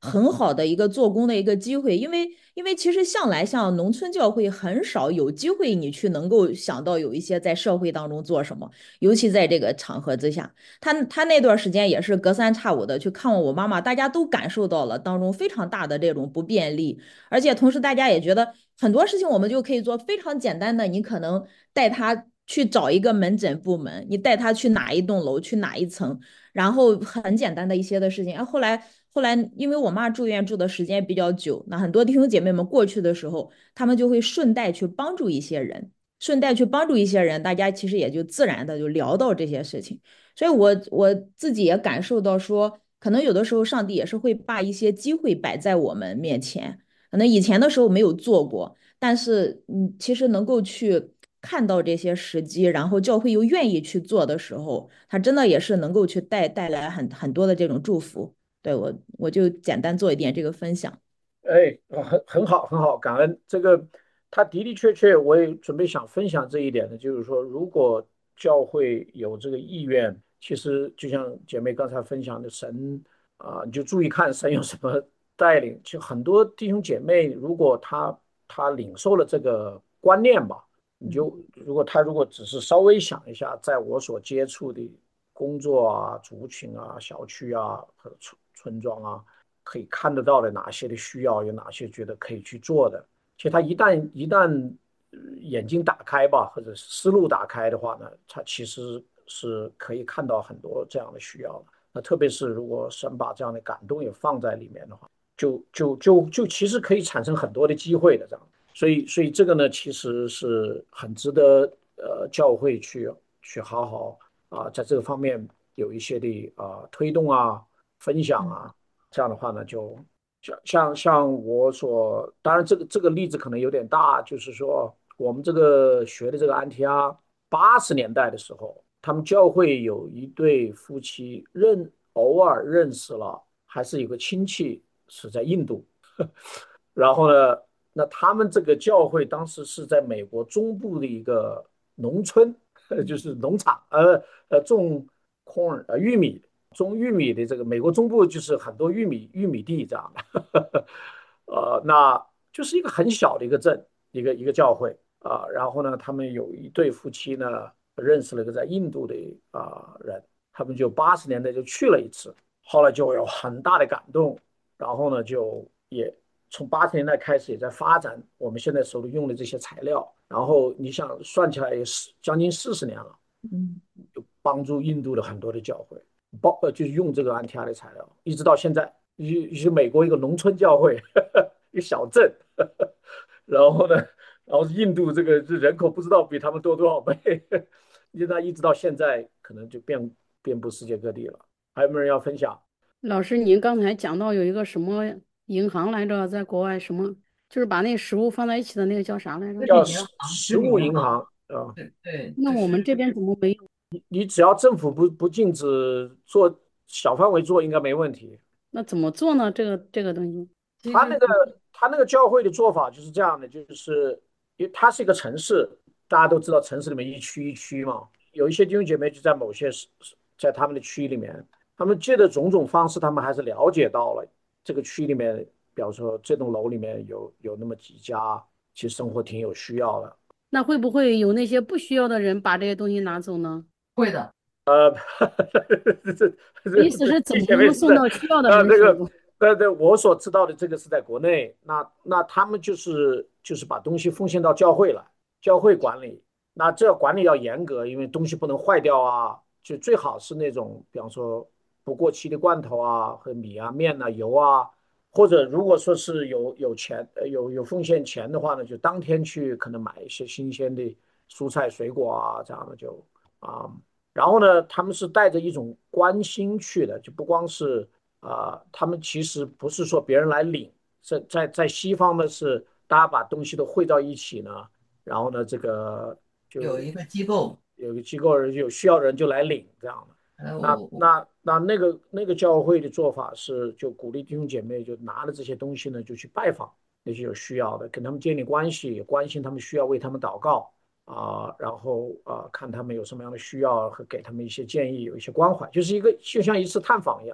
很好的一个做工的一个机会，因为因为其实向来像农村教会很少有机会你去能够想到有一些在社会当中做什么，尤其在这个场合之下，他他那段时间也是隔三差五的去看望我妈妈，大家都感受到了当中非常大的这种不便利，而且同时大家也觉得很多事情我们就可以做非常简单的，你可能带他去找一个门诊部门，你带他去哪一栋楼，去哪一层。然后很简单的一些的事情。啊，后来后来，因为我妈住院住的时间比较久，那很多弟兄姐妹们过去的时候，他们就会顺带去帮助一些人，顺带去帮助一些人，大家其实也就自然的就聊到这些事情。所以我我自己也感受到说，可能有的时候上帝也是会把一些机会摆在我们面前，可能以前的时候没有做过，但是嗯，其实能够去看到这些时机，然后教会又愿意去做的时候，他真的也是能够去带带来很很多的这种祝福。对我，我就简单做一点这个分享。 哎，呃很很好，很好，感恩这个，他的的确确，我也准备想分享这一点的，就是说，如果教会有这个意愿，其实就像姐妹刚才分享的，神啊、你就注意看神有什么带领。就很多弟兄姐妹，如果他他领受了这个观念吧，你就如果他如果只是稍微想一下，在我所接触的工作啊、族群啊、小区啊和村村庄啊。可以看得到的哪些的需要，有哪些觉得可以去做的。其实他一旦一旦呃眼睛打开吧，或者思路打开的话呢，他其实是可以看到很多这样的需要的。那特别是如果神把这样的感动也放在里面的话，就就就就其实可以产生很多的机会的这样。所以所以这个呢，其实是很值得呃教会去去好好啊、在这个方面有一些的啊、推动啊、分享啊。这样的话呢，就像像像我所，当然这个这个例子可能有点大，就是说我们这个学的这个安提阿，八十年代的时候，他们教会有一对夫妻认偶尔认识了，还是有个亲戚是在印度，然后呢，那他们这个教会当时是在美国中部的一个农村，就是农场，呃呃种 corn 呃玉米。种玉米的这个美国中部就是很多玉米玉米地这样的，呃，那就是一个很小的一个镇，一个一个教会啊、呃然后呢，他们有一对夫妻呢，认识了一个在印度的啊、呃人，他们就八十年代就去了一次，后来就有很大的感动，然后呢，就也从八十年代开始也在发展我们现在手里用的这些材料，然后你想算起来也是将近四十年了， 嗯就帮助印度的很多的教会。包呃就是用这个安提阿的材料，一直到现在，是是美国一个农村教会，呵呵一个小镇，呵呵然后呢，然后印度这个人口不知道比他们多多少倍，现在一直到现在可能就遍遍布世界各地了。还有没有人要分享？ 老师，您刚才讲到有一个什么银行来着，在国外什么，就是把那食物放在一起的那个叫啥来着？ 叫食食品银行， 食食品银行， 物银行啊， 对对， 那我们就是这边怎么没有？ 你只要政府不不禁止做小范围做，应该没问题。 那怎么做呢？这个这个东西？ 他那个其实是他那个教会的做法就是这样的，就是因为它是一个城市，大家都知道城市里面一区一区嘛，有一些弟兄姐妹就在某些在他们的区里面，他们借着种种方式，他们还是了解到了这个区里面，比方说这栋楼里面有有那么几家，其实生活挺有需要的。 那会不会有那些不需要的人把这些东西拿走呢？ 会的。 这这意思是怎这么能送前面是在到需要的呃这个人手中？ 呃对我所知道的这个是在国内，那那他们就是就是把东西奉献到教会来，教会管理。那这管理要严格，因为东西不能坏掉啊，就最好是那种比方说不过期的罐头啊和米啊面啊油啊，或者如果说是有有钱呃有有奉献钱的话呢，就当天去可能买一些新鲜的蔬菜水果啊，这样的就啊。然后呢，他们是带着一种关心去的，就不光是啊、呃他们其实不是说别人来领，在在在西方呢是大家把东西都汇到一起呢，然后呢这个就有一个机构， 有个机构人有需要的人就来领这样的。 呃， 那我我那那那个那个教会的做法是，就鼓励弟兄姐妹就拿着这些东西呢，就去拜访那些有需要的，跟他们建立关系，也关心他们需要，为他们祷告啊、然后啊、看他们有什么样的需要和给他们一些建议，有一些关怀，就是一个就像一次探访一样。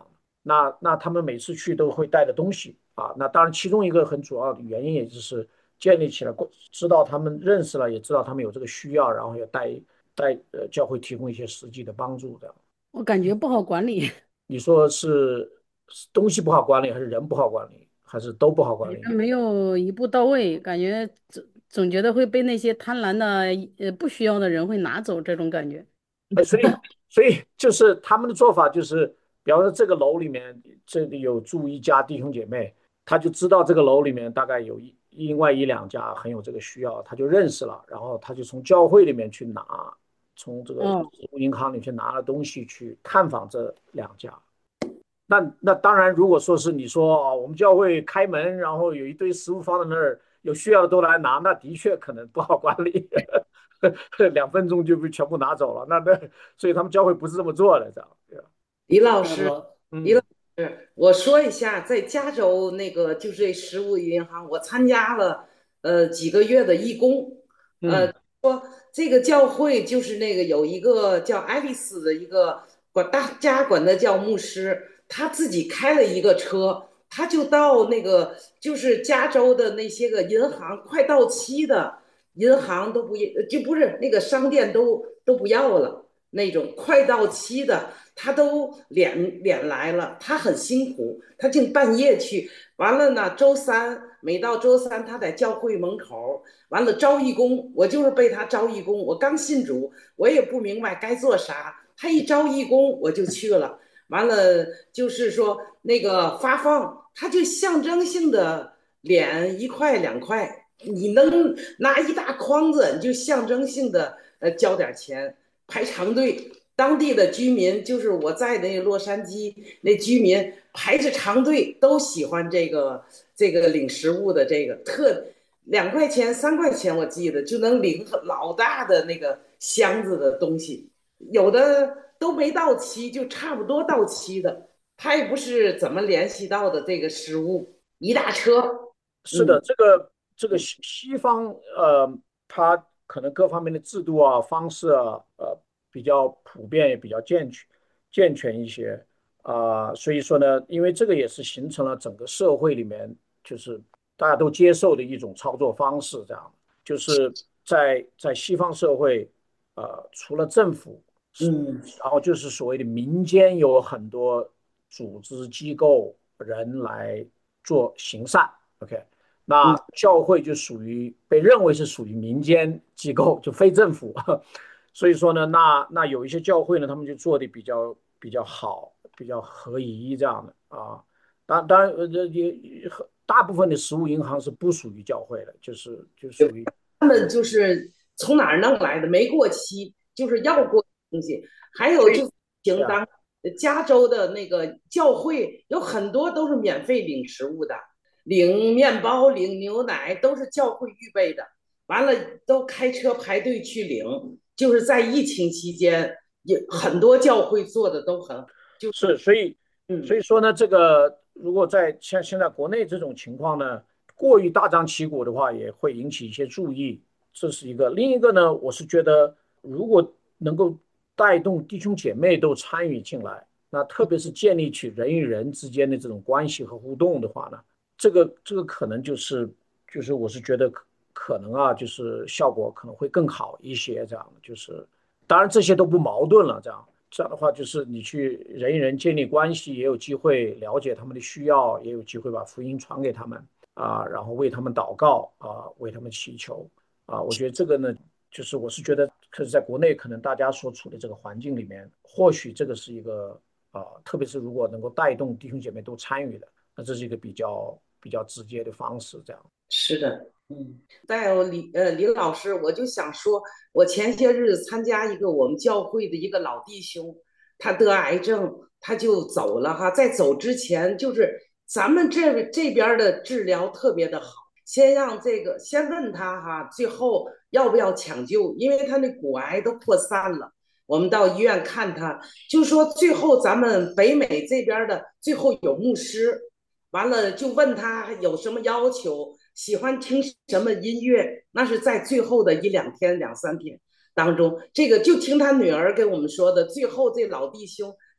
那那他们每次去都会带的东西啊，那当然其中一个很主要的原因，也就是建立起来，知道他们认识了，也知道他们有这个需要，然后也带带呃教会提供一些实际的帮助的。 我感觉不好管理， 你说是是东西不好管理，还是人不好管理，还是都不好管理？ 没有一步到位，感觉总总觉得会被那些贪婪的呃不需要的人会拿走这种感觉。 呃，所以所以就是他们的做法就是，比方说这个楼里面这里有住一家弟兄姐妹，他就知道这个楼里面大概有一另外一两家很有这个需要，他就认识了，然后他就从教会里面去拿，从这个哦， 银行里去拿了东西去探访这两家。那那当然，如果说是你说哦，我们教会开门，然后有一堆食物放在那儿，有需要的都来拿，那的确可能不好管理，两分钟就被全部拿走了。那那所以他们教会不是这么做的，这样对吧？ 李老师， 差不多。 李老嗯师，我说一下，在加州那个就是这食物银行，我参加了呃几个月的义工。呃， 嗯说这个教会就是那个有一个叫爱丽丝的一个管大家管他叫牧师，他自己开了一个车，他就到那个就是加州的那些个银行快到期的银行都不就不是那个商店都都不要了那种快到期的。他都脸脸来了，他很辛苦，他竟半夜去，完了呢，周三每到周三他在教会门口，完了招义工，我就是被他招义工，我刚信主，我也不明白该做啥，他一招义工我就去了，完了就是说那个发放，他就象征性的脸一块两块，你能拿一大筐子，你就象征性的呃交点钱，排长队。当地的居民，就是我在那洛杉矶那居民排着长队，都喜欢这个这个领食物的这个特两块钱三块钱，我记得就能领老大的那个箱子的东西，有的都没到期，就差不多到期的，他也不是怎么联系到的这个食物，一大车。 是的， 嗯这个这个西西方，呃，它可能各方面的制度啊、方式啊，呃，比较普遍，也比较健全健全一些啊、所以说呢，因为这个也是形成了整个社会里面就是大家都接受的一种操作方式，这样就是在在西方社会，呃，除了政府， 嗯然后就是所谓的民间有很多组织机构人来做行善，OK。那嗯教会就属于被认为是属于民间机构，就非政府。所以说呢，那那有一些教会呢，他们就做的比较比较好，比较合宜这样的啊。当当然，呃，也大部分的食物银行是不属于教会的，就是就属于他们就是从哪儿弄来的？没过期，就是要过东西。还有所以就行当加州的那个教会有很多都是免费领食物的，领面包、领牛奶都是教会预备的。完了都开车排队去领，就是在疫情期间，也很多教会做的都很是，所以所嗯以说呢，这个如果在像现在国内这种情况呢，过于大张旗鼓的话，也会引起一些注意，这是一个。另一个呢，我是觉得如果能够带动弟兄姐妹都参与进来，那特别是建立起人与人之间的这种关系和互动的话呢，这个这个可能就是就是我是觉得可可能啊，就是效果可能会更好一些，这样的就是。当然这些都不矛盾了，这样这样的话，就是你去人与人建立关系，也有机会了解他们的需要，也有机会把福音传给他们啊，然后为他们祷告啊，为他们祈求啊。我觉得这个呢，就是我是觉得，可是在国内可能大家所处的这个环境里面，或许这个是一个啊，特别是如果能够带动弟兄姐妹都参与的，那这是一个比较比较直接的方式，这样。 是的，嗯，再有李呃李老师，我就想说，我前些日子参加一个我们教会的一个老弟兄，他得癌症，他就走了哈，在走之前，就是咱们这这边的治疗特别的好，先让这个先问他哈，最后要不要抢救，因为他那骨癌都扩散了。我们到医院看他，就说最后咱们北美这边的最后有牧师，完了就问他有什么要求，喜欢听什么音乐，那是在最后的一两天、两三天当中，这个就听他女儿跟我们说的，最后这老弟兄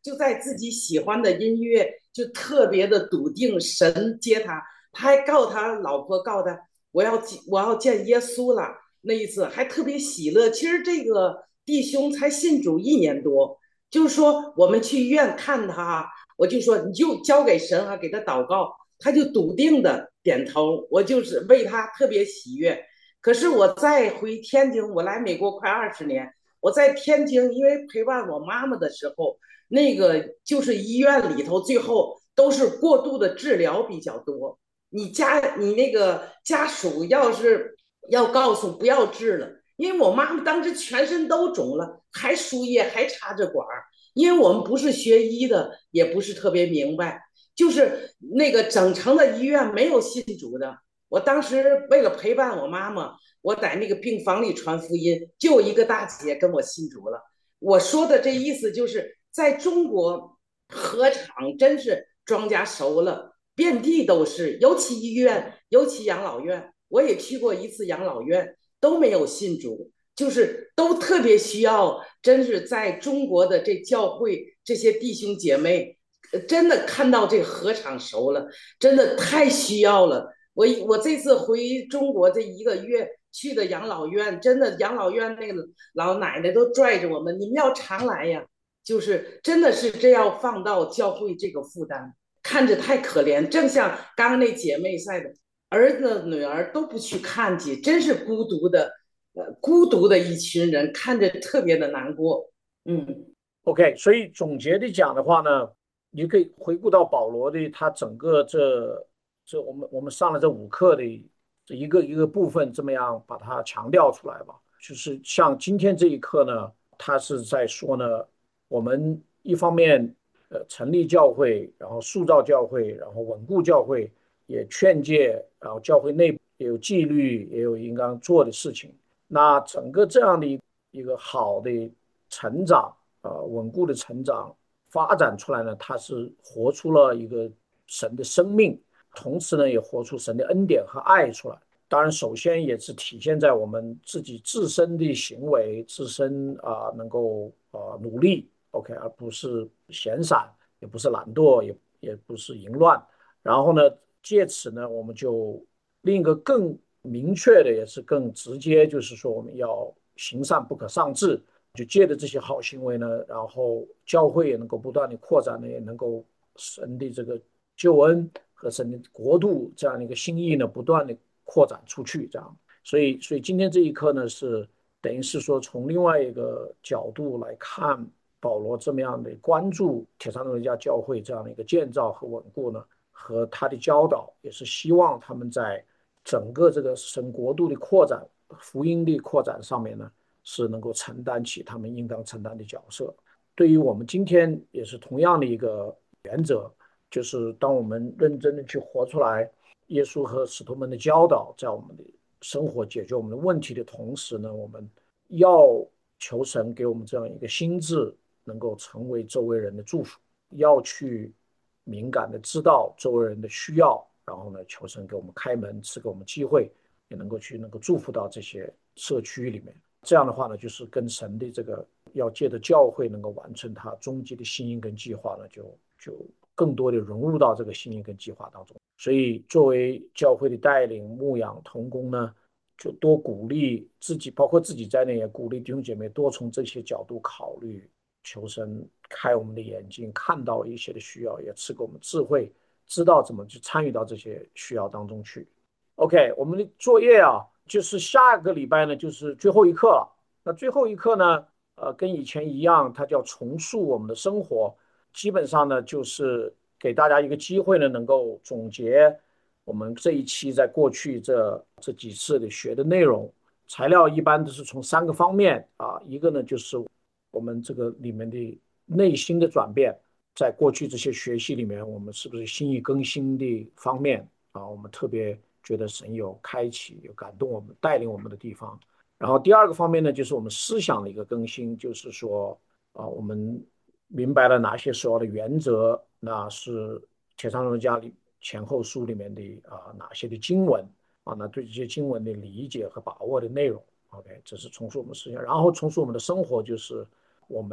就在自己喜欢的音乐，就特别的笃定神接他，他还告他老婆，告他我要我要见耶稣了。那一次还特别喜乐。其实这个弟兄才信主一年多，就是说我们去医院看他，我就说你就交给神啊，给他祷告，他就笃定的点头，我就是为他特别喜悦。可是我再回天津，我来美国快二十年，我在天津，因为陪伴我妈妈的时候，那个就是医院里头最后都是过度的治疗比较多。你家你那个家属要是要告诉不要治了，因为我妈妈当时全身都肿了，还输液还插着管儿。因为我们不是学医的，也不是特别明白，就是那个整城的医院没有信主的。我当时为了陪伴我妈妈，我在那个病房里传福音，就有一个大姐跟我信主了。我说的这意思就是，在中国禾场真是庄稼熟了，遍地都是，尤其医院，尤其养老院。我也去过一次养老院，都没有信主，就是都特别需要，真是在中国的这教会这些弟兄姐妹，真的看到这禾场熟了，真的太需要了。我我这次回中国这一个月去的养老院，真的养老院那个老奶奶都拽着我们，你们要常来呀，就是真的是这样放到教会这个负担，看着太可怜。正像刚刚那姐妹赛的，儿子女儿都不去看去，真是孤独的，呃，孤独的一群人，看着特别的难过。嗯 OK，所以总结的讲的话呢，你可以回顾到保罗的他整个这这我们我们上了这五课的这一个一个部分，这么样把它强调出来吧。就是像今天这一课呢，他是在说呢，我们一方面呃成立教会，然后塑造教会，然后稳固教会，也劝诫，然后教会内部也有纪律，也有应当做的事情。那整个这样的一一个好的成长。呃稳固的成长发展出来呢，它是活出了一个神的生命，同时呢也活出神的恩典和爱出来。当然，首先也是体现在我们自己自身的行为，自身啊、呃能够啊、呃努力，OK，而不是闲散，也不是懒惰，也也不是淫乱。然后呢，借此呢，我们就另一个更明确的，也是更直接，就是说我们要行善不可丧志。就借着这些好行为呢，然后教会也能够不断的扩展呢，也能够神的这个救恩和神的国度这样的一个心意呢，不断的扩展出去，这样。所以，所以今天这一课呢，是等于是说从另外一个角度来看保罗这么样的关注铁山罗家教会这样的一个建造和稳固呢，和他的教导，也是希望他们在整个这个神国度的扩展、福音的扩展上面呢。是能够承担起他们应当承担的角色。对于我们今天也是同样的一个原则，就是当我们认真的去活出来耶稣和使徒们的教导，在我们的生活解决我们的问题的同时呢，我们要求神给我们这样一个心智，能够成为周围人的祝福，要去敏感的知道周围人的需要，然后呢，求神给我们开门，赐给我们机会，也能够去能够祝福到这些社区里面。这样的话呢，就是跟神的这个要借着教会能够完成他终极的心意跟计划呢，就就更多的融入到这个心意跟计划当中。所以，作为教会的带领、牧养、同工呢，就多鼓励自己，包括自己在内，也鼓励弟兄姐妹多从这些角度考虑，求神开我们的眼睛，看到一些的需要，也赐给我们智慧，知道怎么去参与到这些需要当中去。OK，我们的作业啊。就是下个礼拜呢，就是最后一课了。那最后一课呢，呃，跟以前一样，它叫重塑我们的生活。基本上呢，就是给大家一个机会呢，能够总结我们这一期在过去这这几次的学的内容。材料一般都是从三个方面啊，一个呢就是我们这个里面的内心的转变，在过去这些学习里面，我们是不是心意更新的方面啊？我们特别觉得神有开启、有感动我们、带领我们的地方。然后第二个方面呢，就是我们思想的一个更新，就是说啊，我们明白了哪些所有的原则，那是铁上论家里前后书里面的啊哪些的经文啊，那对这些经文的理解和把握的内容。OK，这是重塑我们思想，然后重塑我们的生活，就是我们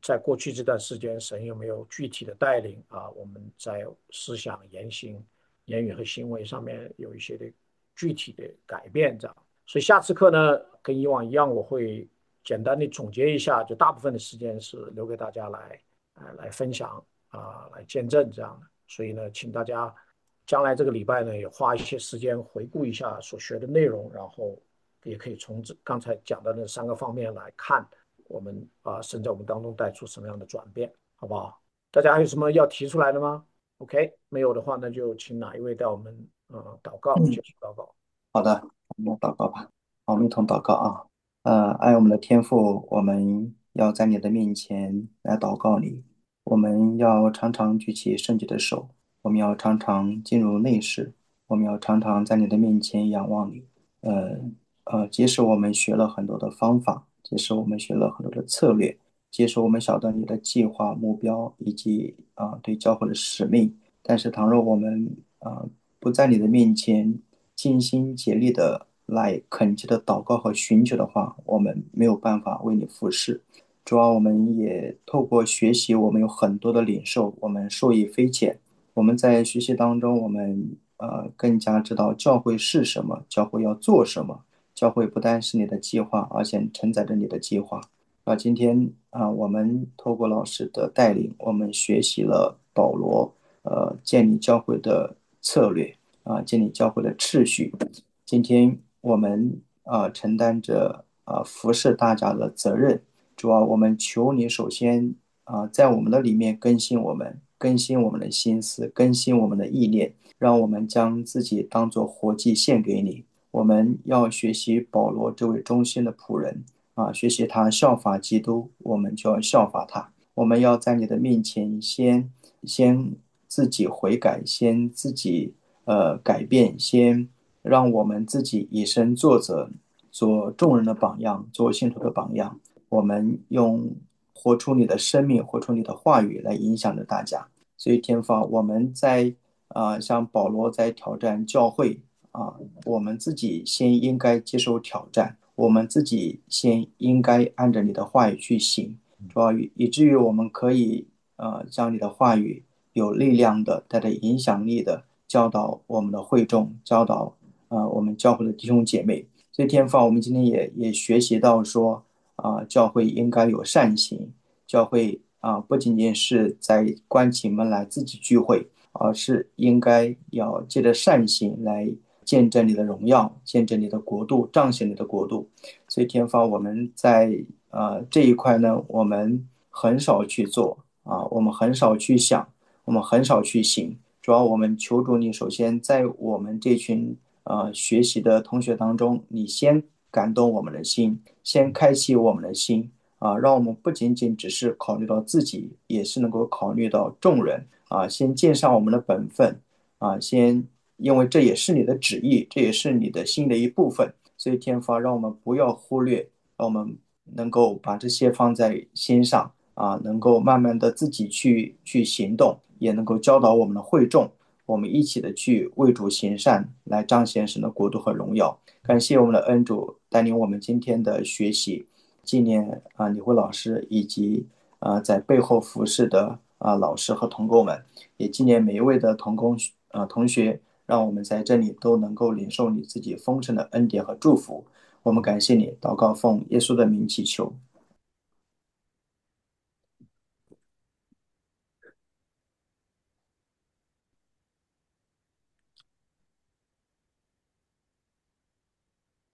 在过去这段时间，神有没有具体的带领啊？我们在思想、言行、言语和行为上面有一些的具体的改变，这样。所以下次课呢，跟以往一样，我会简单的总结一下，就大部分的时间是留给大家来呃来分享啊、来见证这样的。所以呢，请大家将来这个礼拜呢，也花一些时间回顾一下所学的内容，然后也可以从这刚才讲的那三个方面来看。我们啊，神在我们当中带出什么样的转变，好不好？大家还有什么要提出来的吗？OK，没有的话，那就请哪一位带我们呃祷告， 嗯， 结束祷告。 好的，我们祷告吧。好，我们一同祷告啊。呃，爱我们的天父，我们要在你的面前来祷告你。我们要常常举起圣洁的手，我们要常常进入内室，我们要常常在你的面前仰望你。呃呃，即使我们学了很多的方法，即使我们学了很多的策略，即使我们晓得你的计划、目标以及啊、呃对教会的使命，但是倘若我们啊、呃不在你的面前尽心竭力的来恳切的祷告和寻求的话，我们没有办法为你服侍。主要我们也透过学习，我们有很多的领受，我们受益匪浅。我们在学习当中，我们呃更加知道教会是什么，教会要做什么。教会不单是你的计划，而且承载着你的计划。啊，今天啊，我们透过老师的带领，我们学习了保罗呃建立教会的策略啊，建立教会的秩序。今天我们啊承担着啊服侍大家的责任。主啊，我们求你首先啊在我们的里面更新我们，更新我们的心思，更新我们的意念，让我们将自己当作活祭献给你。我们要学习保罗这位忠心的仆人啊，学习他效法基督，我们就要效法他。我们要在你的面前先先自己悔改，先自己呃改变，先让我们自己以身作则，做众人的榜样，做信徒的榜样。我们用活出你的生命，活出你的话语来影响着大家。所以天父，我们在啊、呃，像保罗在挑战教会啊，我们自己先应该接受挑战，我们自己先应该按着你的话语去行，主要以至于我们可以呃将你的话语有力量的、带着影响力的教导我们的会众，教导呃我们教会的弟兄姐妹。所以天父，我们今天也也学习到说啊、呃，教会应该有善行，教会啊、呃、不仅仅是在关起门来自己聚会。而是应该要借着善行来见证你的荣耀，见证你的国度，彰显你的国度。所以天父，我们在呃这一块呢，我们很少去做啊，我们很少去想，我们很少去行。主要我们求主你首先在我们这群呃学习的同学当中，你先感动我们的心，先开启我们的心啊，让我们不仅仅只是考虑到自己，也是能够考虑到众人。啊，先尽上我们的本分啊，先，因为这也是你的旨意，这也是你的心的一部分，所以天父啊，让我们不要忽略，让我们能够把这些放在心上啊，能够慢慢的自己去去行动，也能够教导我们的会众，我们一起的去为主行善，来彰显神的国度和荣耀。感谢我们的恩主带领我们今天的学习，纪念啊李慧老师以及啊在背后服侍的。啊，老师和同工们，也纪念每一位的同工啊同学，让我们在这里都能够领受你自己丰盛的恩典和祝福。我们感谢你，祷告奉耶稣的名祈求，